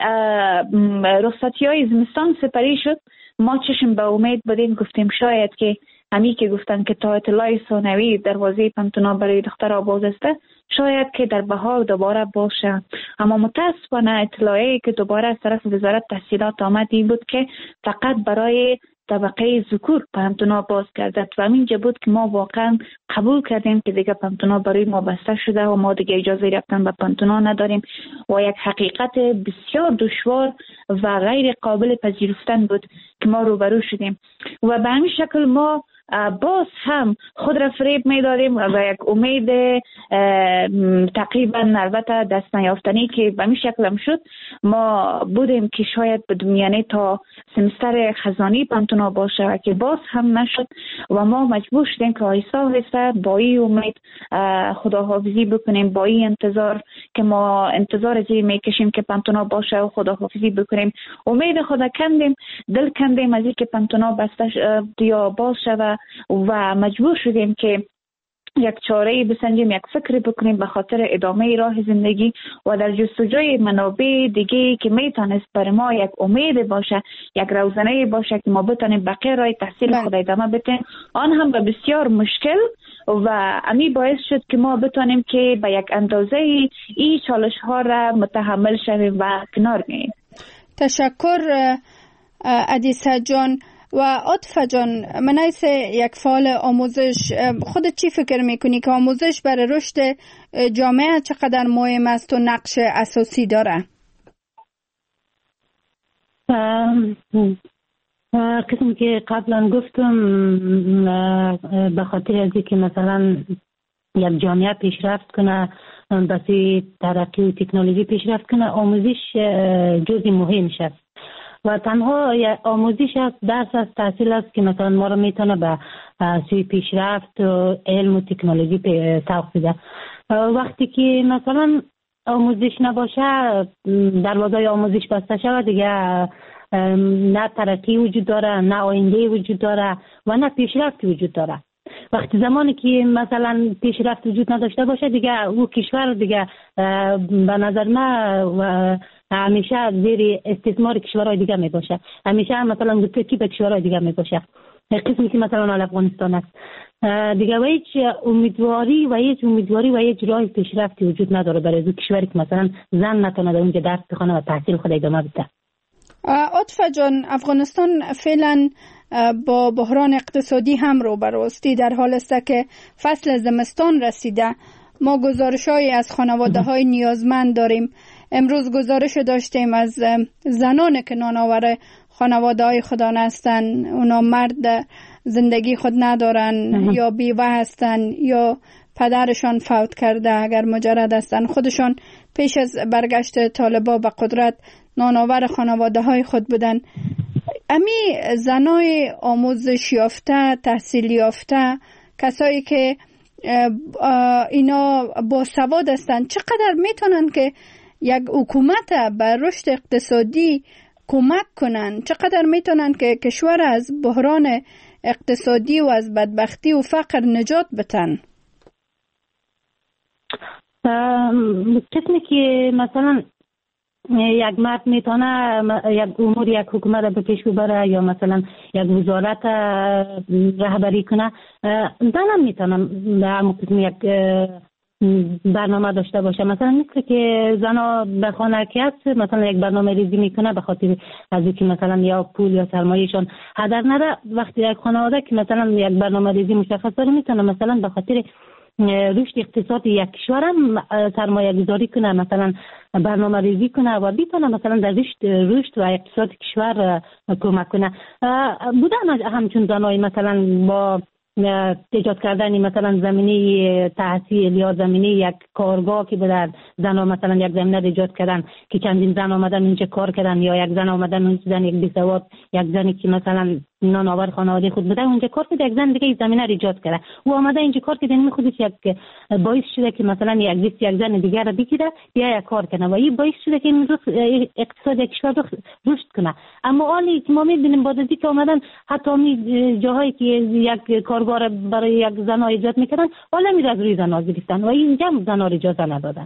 رخصتی های زمستان سپری شد، ما چشم به امید بودیم، گفتیم شاید که همی که گفتن که تا اطلاع ثانوی دروازه پانتونا برای دخترها باز است، شاید که در بهار دوباره باشه. اما متاسفانه اطلاعی که دوباره از طرف وزارت تحصیلات آمد این بود که فقط برای طبقه ذکور پانتونا باز کرده و اینجا بود که ما واقعا قبول کردیم که دیگه پانتونا برای ما بسته شده و ما دیگه اجازه رفتن به پانتونا نداریم و یک حقیقت بسیار دشوار و غیر قابل پذیرفتن بود که ما روبرو شدیم. و به همین شکل ما باز هم خود را فریب می داریم و یک امید تقریبا البته دست نیافتنی که به این شکل هم شد ما بودیم که شاید بدون تا سمستر خزانی پانتونا باشه و که باز هم نشد و ما مجبور شدیم که آهسته آهسته با این امید خداحافظی بکنیم، با این انتظار که ما انتظار از این میکشیم که پانتونا باشه و خداحافظی بکنیم. امید خدا کندیم، دل کندیم از این که پانتونا بسته یا باز شود و مجبور شدیم که یک چاره‌ای بسنجیم، یک فکری بکنیم به خاطر ادامه راه زندگی و در جستجوی منابع دیگه که میتونست بر ما یک امید باشه، یک روزنه باشه که ما بتونیم بقیه راه تحصیل خود ادامه بدیم. آن هم به بسیار مشکل و امی باعث شد که ما بتونیم که به یک اندازه این چالش ها را متحمل شویم و کنار بیاییم. تشکر عدیسه جان. و عاطفه جان، من از یک فعال آموزش، خودت چی فکر میکنی که آموزش برای رشد جامعه چقدر مهم است و نقش اساسی داره؟ قسم که قبلا گفتم به خاطر از اینکه مثلا یک جامعه پیشرفت کنه، بسی ترقی و تکنولوژی پیشرفت کنه، آموزش جزء مهمش است و تنها آموزش است، درس است، تحصیل است که مثلا ما رو میتونه به سوی پیشرفت و علم و تکنولوژی سوق بده. وقتی که مثلا آموزش نباشه، دروازه آموزش بسته شود دیگه، نه ترقی وجود داره، نه آینده وجود داره و نه پیشرفت وجود داره. وقتی زمانی که مثلا پیشرفت وجود نداشته باشه دیگه او کشور دیگه به نظر من همیشه زیر استثمار کشورهای دیگه می باشه، همیشه مثلا متکی به کشورهای دیگه می باشه، قسمی که مثلا افغانستان است دیگه. و هیچ امیدواری و هیچ امیدواری و هیچ راه پیشرفتی وجود نداره برای از کشوری که مثلا زن نتونه در اونجا درس بخونه و تحصیل خود ادامه بده. عاطفه جان، افغانستان فعلا با بحران اقتصادی هم روبروستی، در حال است که فصل زمستان رسیده. ما گزارش‌هایی از خانواده‌های نیازمند داریم. امروز گزارش داشتیم از زنان که نانآور خانواده‌های خودان هستند. اونا مرد زندگی خود ندارن یا بیوه هستن یا پدرشان فوت کرده اگر مجرد هستن. خودشان پیش از برگشت طالبا به قدرت نانآور خانواده‌های خود بودن. امی زنای آموزش یافته، تحصیل یافته، کسایی که اینا با سواد هستند، چقدر میتونن که یک حکومت به رشد اقتصادی کمک کنن؟ چقدر میتونن که کشور از بحران اقتصادی و از بدبختی و فقر نجات بدن؟ کسی که مثلا یک مرد میتونه یک امور یک حکومت به پیش ببره یا مثلا یک وزارت رهبری کنه، زن هم میتونه در یک برنامه داشته باشه. مثلا مثل که زنا به خانگیت مثلا یک برنامه ریزی میکنه به خاطر از اینکه مثلا یا پول یا سرمایه‌شون هدر نره. وقتی یک خانواده که مثلا یک برنامه ریزی مشخص داره میتونه مثلا به خاطر رشد اقتصادی یک کشور هم سرمایه گذاری کنه، مثلا برنامه ریزی کنه و بیتونه مثلا در رشد رشد و اقتصاد کشور کمک کنه. بودن همچون زنای مثلا با ایجاد کردن مثلا زمینه تحصیل یا زمینه یک کارگاه که بدن زن مثلا یک زمینه ایجاد کردن که چندین زن آمدن اینجا کار کردن یا یک زن آمدن اونجا یک بیسواد یک زنی که مثلا نانآور خانواده خود بوده اونجا کار کرده، یک زن دیگه زمینه ایجاد کرده او آمده اینجا کار کرده، این خودش یک باعث شده که مثلا یک بیست یک زن دیگه را بگیره یا یک کار کنه و این باعث شده که این اقتصاد کشور رشد کنه. اما حالی که ما می‌بینیم بعد از اینکه آمدن حتی می جاهایی که یک کارگاه برای یک زن ایجاد میکردن حالا میره از روی زن گرفتن و اینجا زن‌ها را اجازه ندادن.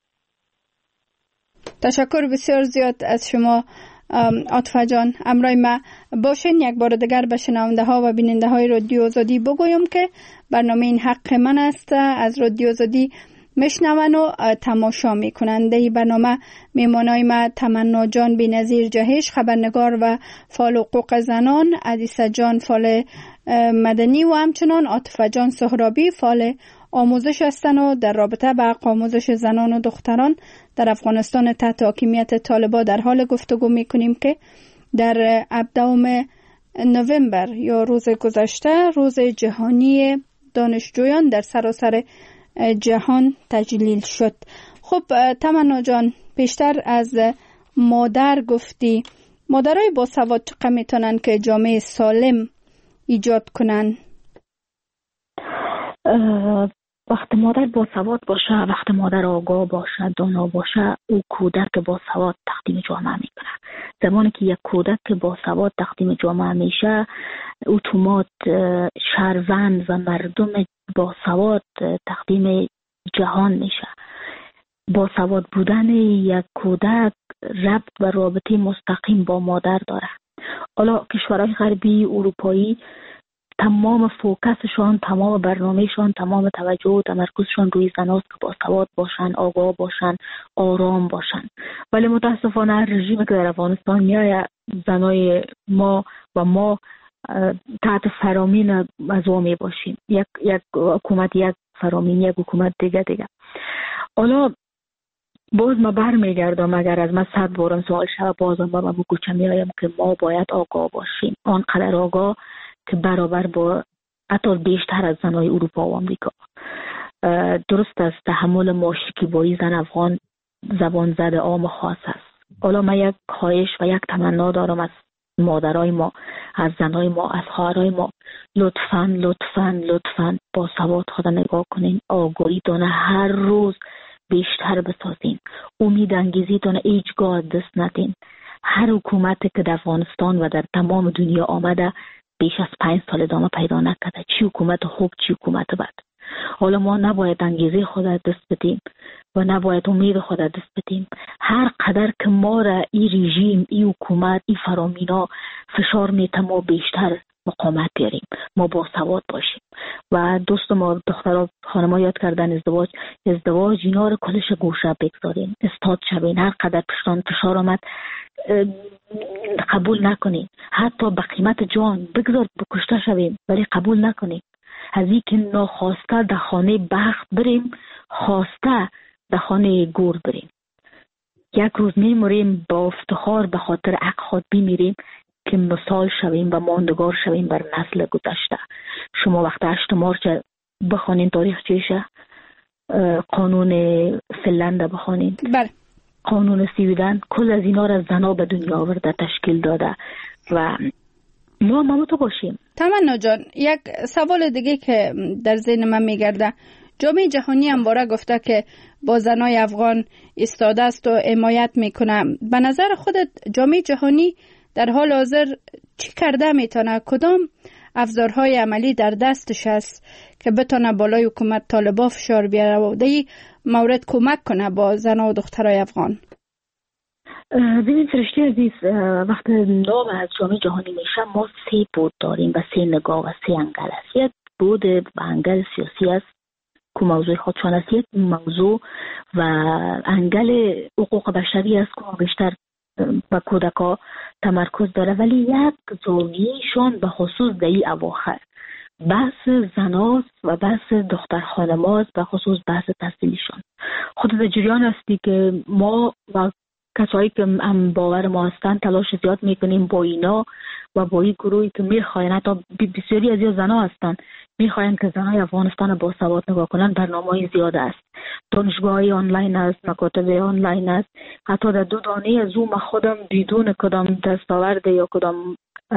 تشکر بسیار زیاد از شما عاطفه جان. امرای ما باشین یک بار دیگر به شنونده ها و بیننده های رادیو آزادی بگویم که برنامه این حق من است از رادیو آزادی میشنون و تماشا میکنند. این برنامه میمانای ما تمنا جان بی‌نظیر جهش خبرنگار و فعال حقوق زنان، عدیسه جان فعال مدنی و همچنان عاطفه جان سهرابی فعال آموزش هستند و در رابطه با حق آموزش زنان و دختران در افغانستان تحت حاکمیت طالبان در حال گفتگو میکنیم که در هفدهم نوامبر یا روز گذشته روز جهانی دانشجویان در سراسر جهان تجلیل شد. خب تمنا جان، بیشتر از مادر گفتی. مادرای باسواد چقدر میتونن که جامعه سالم ایجاد کنن؟ وقت مادر باسواد باشه، وقت مادر آگاه باشه، دانا باشه، او کودک باسواد تقدیم جامعه میکنه. زمانی که یک کودک باسواد تقدیم جامعه میشه، اتومات شهروند و مردم باسواد تقدیم جهان میشه. باسواد بودن یک کودک ربط و رابطه مستقیم با مادر داره. حالا کشورهای غربی اروپایی تمام فوکسشان، تمام برنامهشان، تمام توجه و تمرکزشان روی زناست که باسواد باشن، آگاه باشن، آرام باشن. ولی متاسفانه رژیمی که در افغانستان میایه زنای ما و ما تحت فرامین از وامی باشیم. یک یک حکومت یک فرامین، یک حکومت دیگه دیگه. حالا باز ما برمیگردم، اگر از من صد بارم سوال شد بازم با من گوچه میایم که ما باید آگاه باشیم، آنقدر آگاه که برابر با حتی بیشتر از زنای اروپا و آمریکا. درست است تحمل ما شکیبایی زن افغان زبان زده عام خاص است. حالا من یک خواهش و یک تمنا دارم از مادرای ما، از زنای ما، از خواهرای ما، لطفاً لطفاً لطفاً با سواد خود نگاه کنین، آگاهی دانه هر روز بیشتر بسازین. امید انگیزیتان هیچگاه دست ندین. هر حکومتی که در افغانستان و در تمام دنیا آمده بیش از پنج سال ادامه پیدا نکرده، چی حکومت خوب چی حکومت بد. حالا ما نباید انگیزه خود را دست بدیم و نباید امید خود را دست بدیم. هر قدر که ما را این رژیم، این حکومت، این فرامینا فشار میته، ما بیشتر مقاومت داریم، ما با سواد باشیم. و دوست ما دخترها خانم‌ها یاد کردن ازدواج ازدواج اینا رو کلش گوشه بگذارین، استاد شوین. هر قدر پشتان فشار آمد قبول نکنین، حتی به قیمت جان بگذار بکشته شویم ولی قبول نکنین. از این که ناخواسته در خانه بخت بریم، خواسته در خانه گور بریم. یک روز میموریم با افتخار به خاطر حق خود بمیریم که مثال شویم و ماندگار شویم بر نسل گذشته. شما وقت هشت مارچ بخوانین تاریخ چیشه، قانون فنلند بخوانین، بله، قانون سویدن، کل از اینا را زنا به دنیا آورده، تشکیل داده و ما ما تو باشیم. تمنا جان، یک سوال دیگه که در ذهن من میگرده، جامعه جهانی هم باره گفته که با زنای افغان ایستاده است و حمایت میکنه. به نظر خودت جامعه جهانی در حال حاضر چی کرده میتونه؟ کدام افزارهای عملی در دستش است که بتونه بالای حکومت طالبان فشار بیاره و در این مورد کمک کنه با زن و دخترای افغان؟ ببین فرشته عزیز، وقت نام از جامعه جهانی میشه ما سه بود داریم و سه نگاه و سه انگل است. یک بود انگل سیاسی است که موضوع خودشان است، یک موضوع و انگل حقوق بشری است که بیشتر به کودکا تمرکز داره، ولی یک زاویه‌شان به خصوص در این اواخر بحث زناست و بحث دختر خانماست، به خصوص بحث تحصیلیشان. خود در جریان هستی که ما و کسایی که هم باور ما هستن تلاش زیاد میکنیم با اینا و با این گروهی که میخواین، حتی بسیاری از این زنها هستن میخواین که زنهای افغانستان با سواد نگاه کنن. برنامه‌های زیاد است، دانشگاه‌های آنلاین است، مکاتب آنلاین است. حتی در دو دانه زوم خودم بدون کدام دستاورد یا کدام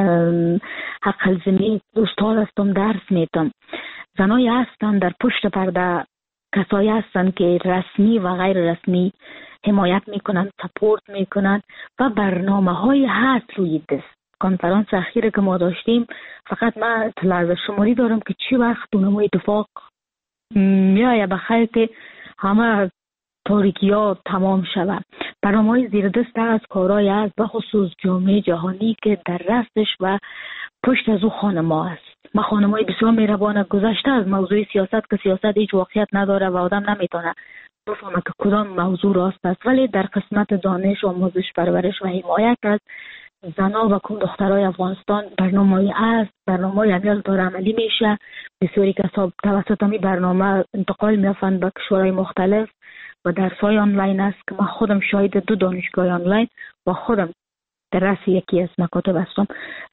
حق الزمی استاد هستم درس میدم. زنهای هستن در پشت پرده، کسایی هستن که رسمی و غیر رسمی حمایت میکنن، سپورت میکنن و برنامه های هست روی دست. کنفرانس اخیره که ما داشتیم، فقط من اطلاع شماری دارم که چی وقت اونمو اتفاق میایه بخیر که همه تاریکی ها تمام شود. برنامه های زیر دست از کارهای هست به خصوص جامعه جهانی که در رستش و پشت از او خانما است. ما خانمای بسیار مهربان گذشته از موضوع سیاست که سیاست هیچ واقعیت نداره و آدم نمیتونه بفهمه که کدام موضوع راست است، ولی در قسمت دانش، آموزش، پرورش و حمایت از زنان و دخترای افغانستان برنامه‌ای است، برنامه‌ای عمل داره عملی میشه. بسیاری کسا توسط این برنامه انتقال می‌یافند به کشورهای مختلف و درس‌های آنلاین است که من خودم شاهد دو دانشگاه آنلاین و خودم در رأس یکی از مکاتب هستم.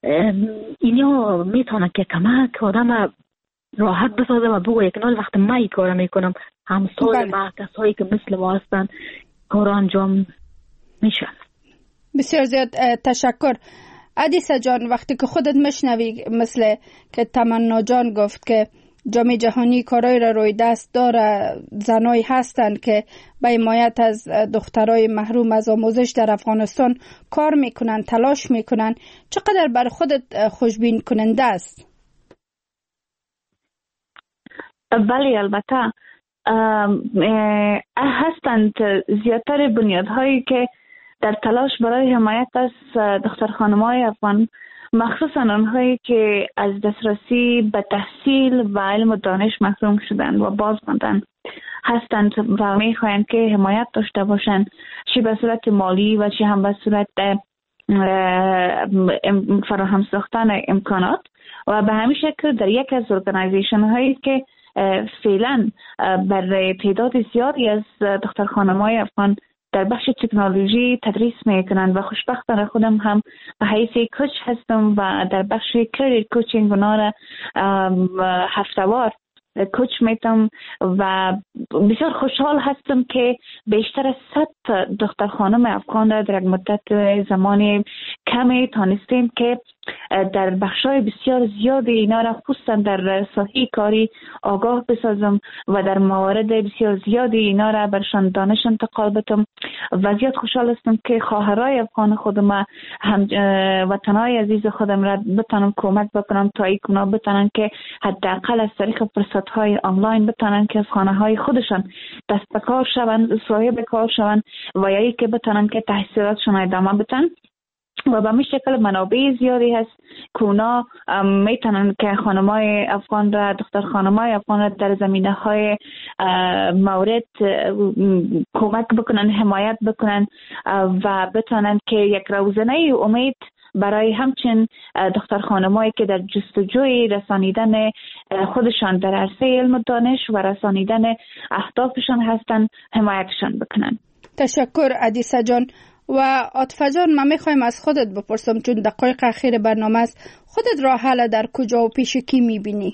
اینا میتونه که کمک آدم راحت بسازه و بگوید که نال وقت من این کار میکنم، همسال ما کسایی که مثل ما هستن کار انجام میشه. بسیار زیاد تشکر. عدیسه جان، وقتی که خودت مشنوی مثل که تمنا جان گفت که جامعه جهانی کارهای را روی دست داره، زنایی هستند که به حمایت از دخترای محروم از آموزش در افغانستان کار میکنن، تلاش میکنن، چقدر بر خودت خوشبین کننده است؟ بله البته هستند زیادتر بنیادهایی که در تلاش برای حمایت از دختر خانم‌های افغان، مخصوصا آنهایی که از دسترسی به تحصیل و علم و دانش محروم شدند و باز ماندند هستند و می‌خواهند که حمایت داشته باشند، چه به صورت مالی و چه هم به صورت فراهم ساختن امکانات. و به همین شکل در یک از ارگانایزیشن هایی که فعلا برای تعداد زیادی از دختر خانم‌های افغان در بخش تکنولوژی تدریس میکنند و خوشبختانه خودم هم به حیث کوچ هستم و در بخش کرییر کوچینگ اونا را هفته‌وار کوچ میتم و بسیار خوشحال هستم که بیشتر از صد دختر خانم افغان را در یک مدت زمان کمی تانستیم که در بخشای بسیار زیاد اینا را خصوصا در ساحه کاری آگاه بسازم و در موارد بسیار زیادی اینا را برشان دانش انتقال بدم و زیاد خوشحال هستم که خواهرای افغان خودم هم وطنای عزیز خودم را بتانم کمک بکنم تا ایکونا بتانن که حداقل از طریق فرصت‌های آنلاین بتانن که از خانه‌های خودشان دست به کار شوند، صاحب کار شوند و یا ای که بتانن که تحصیلاتشون ادامه بدن. و به همین شکل منابع زیادی هست که اونا میتونن که خانمای افغان را دختر خانمای افغان را در زمینه های مورد کمک بکنن، حمایت بکنن و بتونن که یک روزنه امید برای همچین دختر خانمایی که در جستجوی رسانیدن خودشان در عرصه علم و دانش و رسانیدن اهدافشان هستن حمایتشان بکنن. تشکر عدیسه جان. و عاطفه جان، من میخوایم از خودت بپرسم، چون دقایق اخیر برنامه است، خودت راه حل در کجا و پیش کی میبینی؟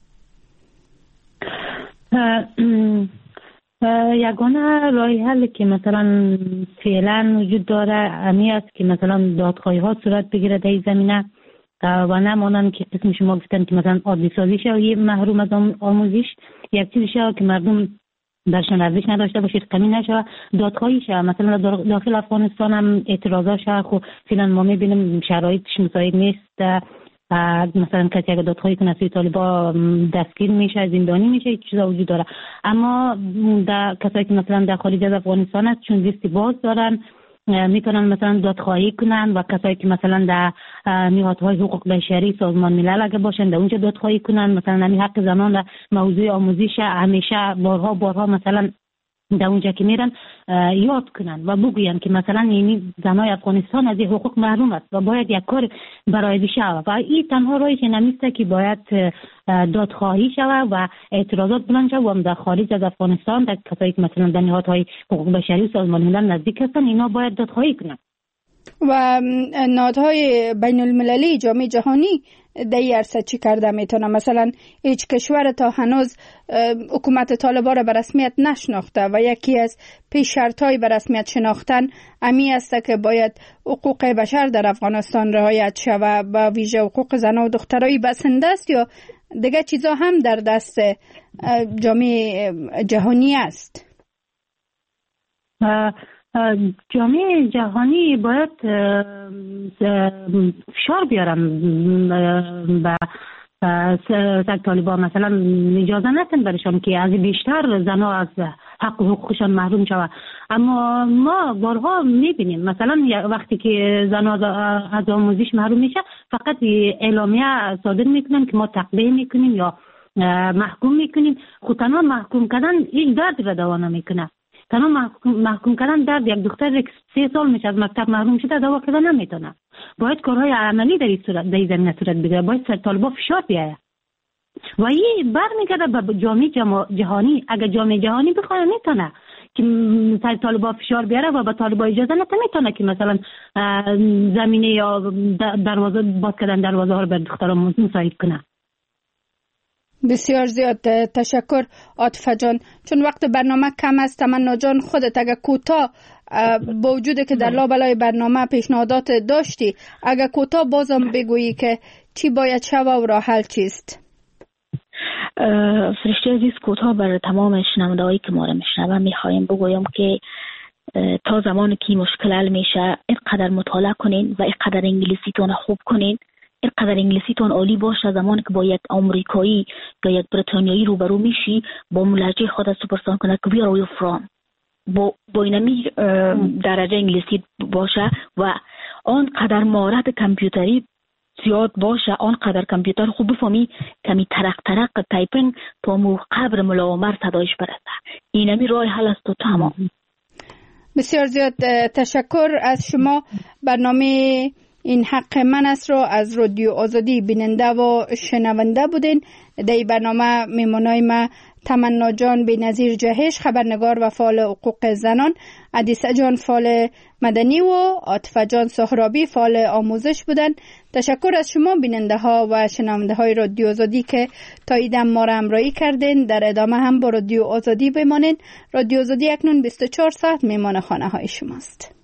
یگانه راه حل که مثلا فعلا وجود داره امی است که مثلا دادخواهی ها صورت بگیره در این زمینه و نمانند که قسم شما گفتن که مثلا عادی سازی شد محروم از آموزش، یک چیزی شد که مردم درشان ارزش نداشته باشه، کمی نشه، دادخواهی شه. مثلا داخل افغانستان هم اعتراضات شه، خب فعلا ما میبینیم شرایطش مساعد نیست. مثلا کسی اگه دادخواهی کنه سوی طالبان دستگیر میشه، زندانی میشه، این چیزا وجود داره. اما در کسایی که مثلا در خارج از افغانستان است چون لیست باز دارن میتونن مثلا دادخواهی کنن و کسایی که مثلا در نهادهای حقوق بشری سازمان ملل اگه باشن در اونجا دادخواهی کنن. مثلا همین حق زنان را موضوع آموزش همیشه بارها بارها مثلا در اونجا که میرن یاد کنن و بگوین که مثلا این زنای افغانستان از این حقوق محروم است و باید یک کار برای بشه و این تنها راهش نمیسته که باید دادخواهی شود و اعتراضات بلند شود و در خارج از افغانستان در کسایی که مثلا در نهادهای حقوق بشری و سازمان ملل نزدیک هستن اینا باید دادخواهی کنن. و نهادهای بین المللی جامعه جهانی در این عرصه چی کرده میتونه؟ مثلا هیچ کشور تا هنوز حکومت طالبان را به رسمیت نشناخته و یکی از پیش شرطهای به رسمیت شناختن امی است که باید حقوق بشر در افغانستان رعایت شود و ویژه حقوق زن و دخترای بسنده است یا دیگه چیزا هم در دست جامعه جهانی است؟ جامعه جهانی باید فشار بیارن به سگ طالبان، مثلا اجازه نتن برشان که از بیشتر زنها از حق و حقوقشان محروم شود. اما ما بارها میبینیم مثلا وقتی که زنها از آموزش محروم میشه فقط اعلامیه صادر میکنن که ما تقبیه میکنیم یا محکوم میکنیم. خود تنها محکوم کردن هیچ درد را دوا نمیکنه. تنها محکوم, محکوم کردن درد یک دختر سه سال میشه از مکتب محروم شده دوا کردن نمیتونه. باید کارهای عملی در این صورت در این زمینه صورت بگیره. باید سر طالبان فشار بیاره و این برمیگرده به جامعه جهانی. اگر جامعه جهانی بخواد میتونه که سر طالبان فشار بیاره و به طالبان اجازه نده میتونه که مثلا زمینه یا دروازه باز کردن دروازه ها رو بر دختران مساعد کنه. بسیار زیاد تشکر عاطفه جان. چون وقت برنامه کم است، تمنا جان خودت اگه کوتاه با وجود که در لابلای برنامه پیشنهادات داشتی، اگه کوتاه بازم بگویی که چی باید شود و راه حل چیست؟ فرشته عزیز، کوتاه بر تمام شنونده‌هایی که ما را میشنون میخوایم بگویم که تا زمانی که مشکل حل میشه اینقدر مطالعه کنین و اینقدر انگلیسیتون خوب کنین، اینقدر انگلیسیتون عالی باشه زمانی که با یک آمریکایی یا یک بریتانیایی روبرو میشی با ملحجه خود سوپرسان کنه که where are you from، با با اینمی درجه انگلیسی باشه و آنقدر مهارت کامپیوتری زیاد باشه، آنقدر کامپیوتر خوب بفهمی کمی ترق ترق تایپینگ تا مو قبر ملا عمر صدایش برسه. اینمی راه حل است و تمام. بسیار زیاد تشکر از شما. برنامه این حق من است رو از رادیو آزادی بیننده و شنونده بودین. در این برنامه میمونای ما تمنا جان بی‌نظیر جهش، خبرنگار و فعال حقوق زنان، عدیسه جان فعال مدنی و عاطفه جان سهرابی فعال آموزش بودن. تشکر از شما بیننده ها و شنونده های رادیو آزادی که تا ایدم ما را همراهی کردین. در ادامه هم با رادیو آزادی بمانین. رادیو آزادی اکنون بیست و چهار ساعت میمان خانه های شماست.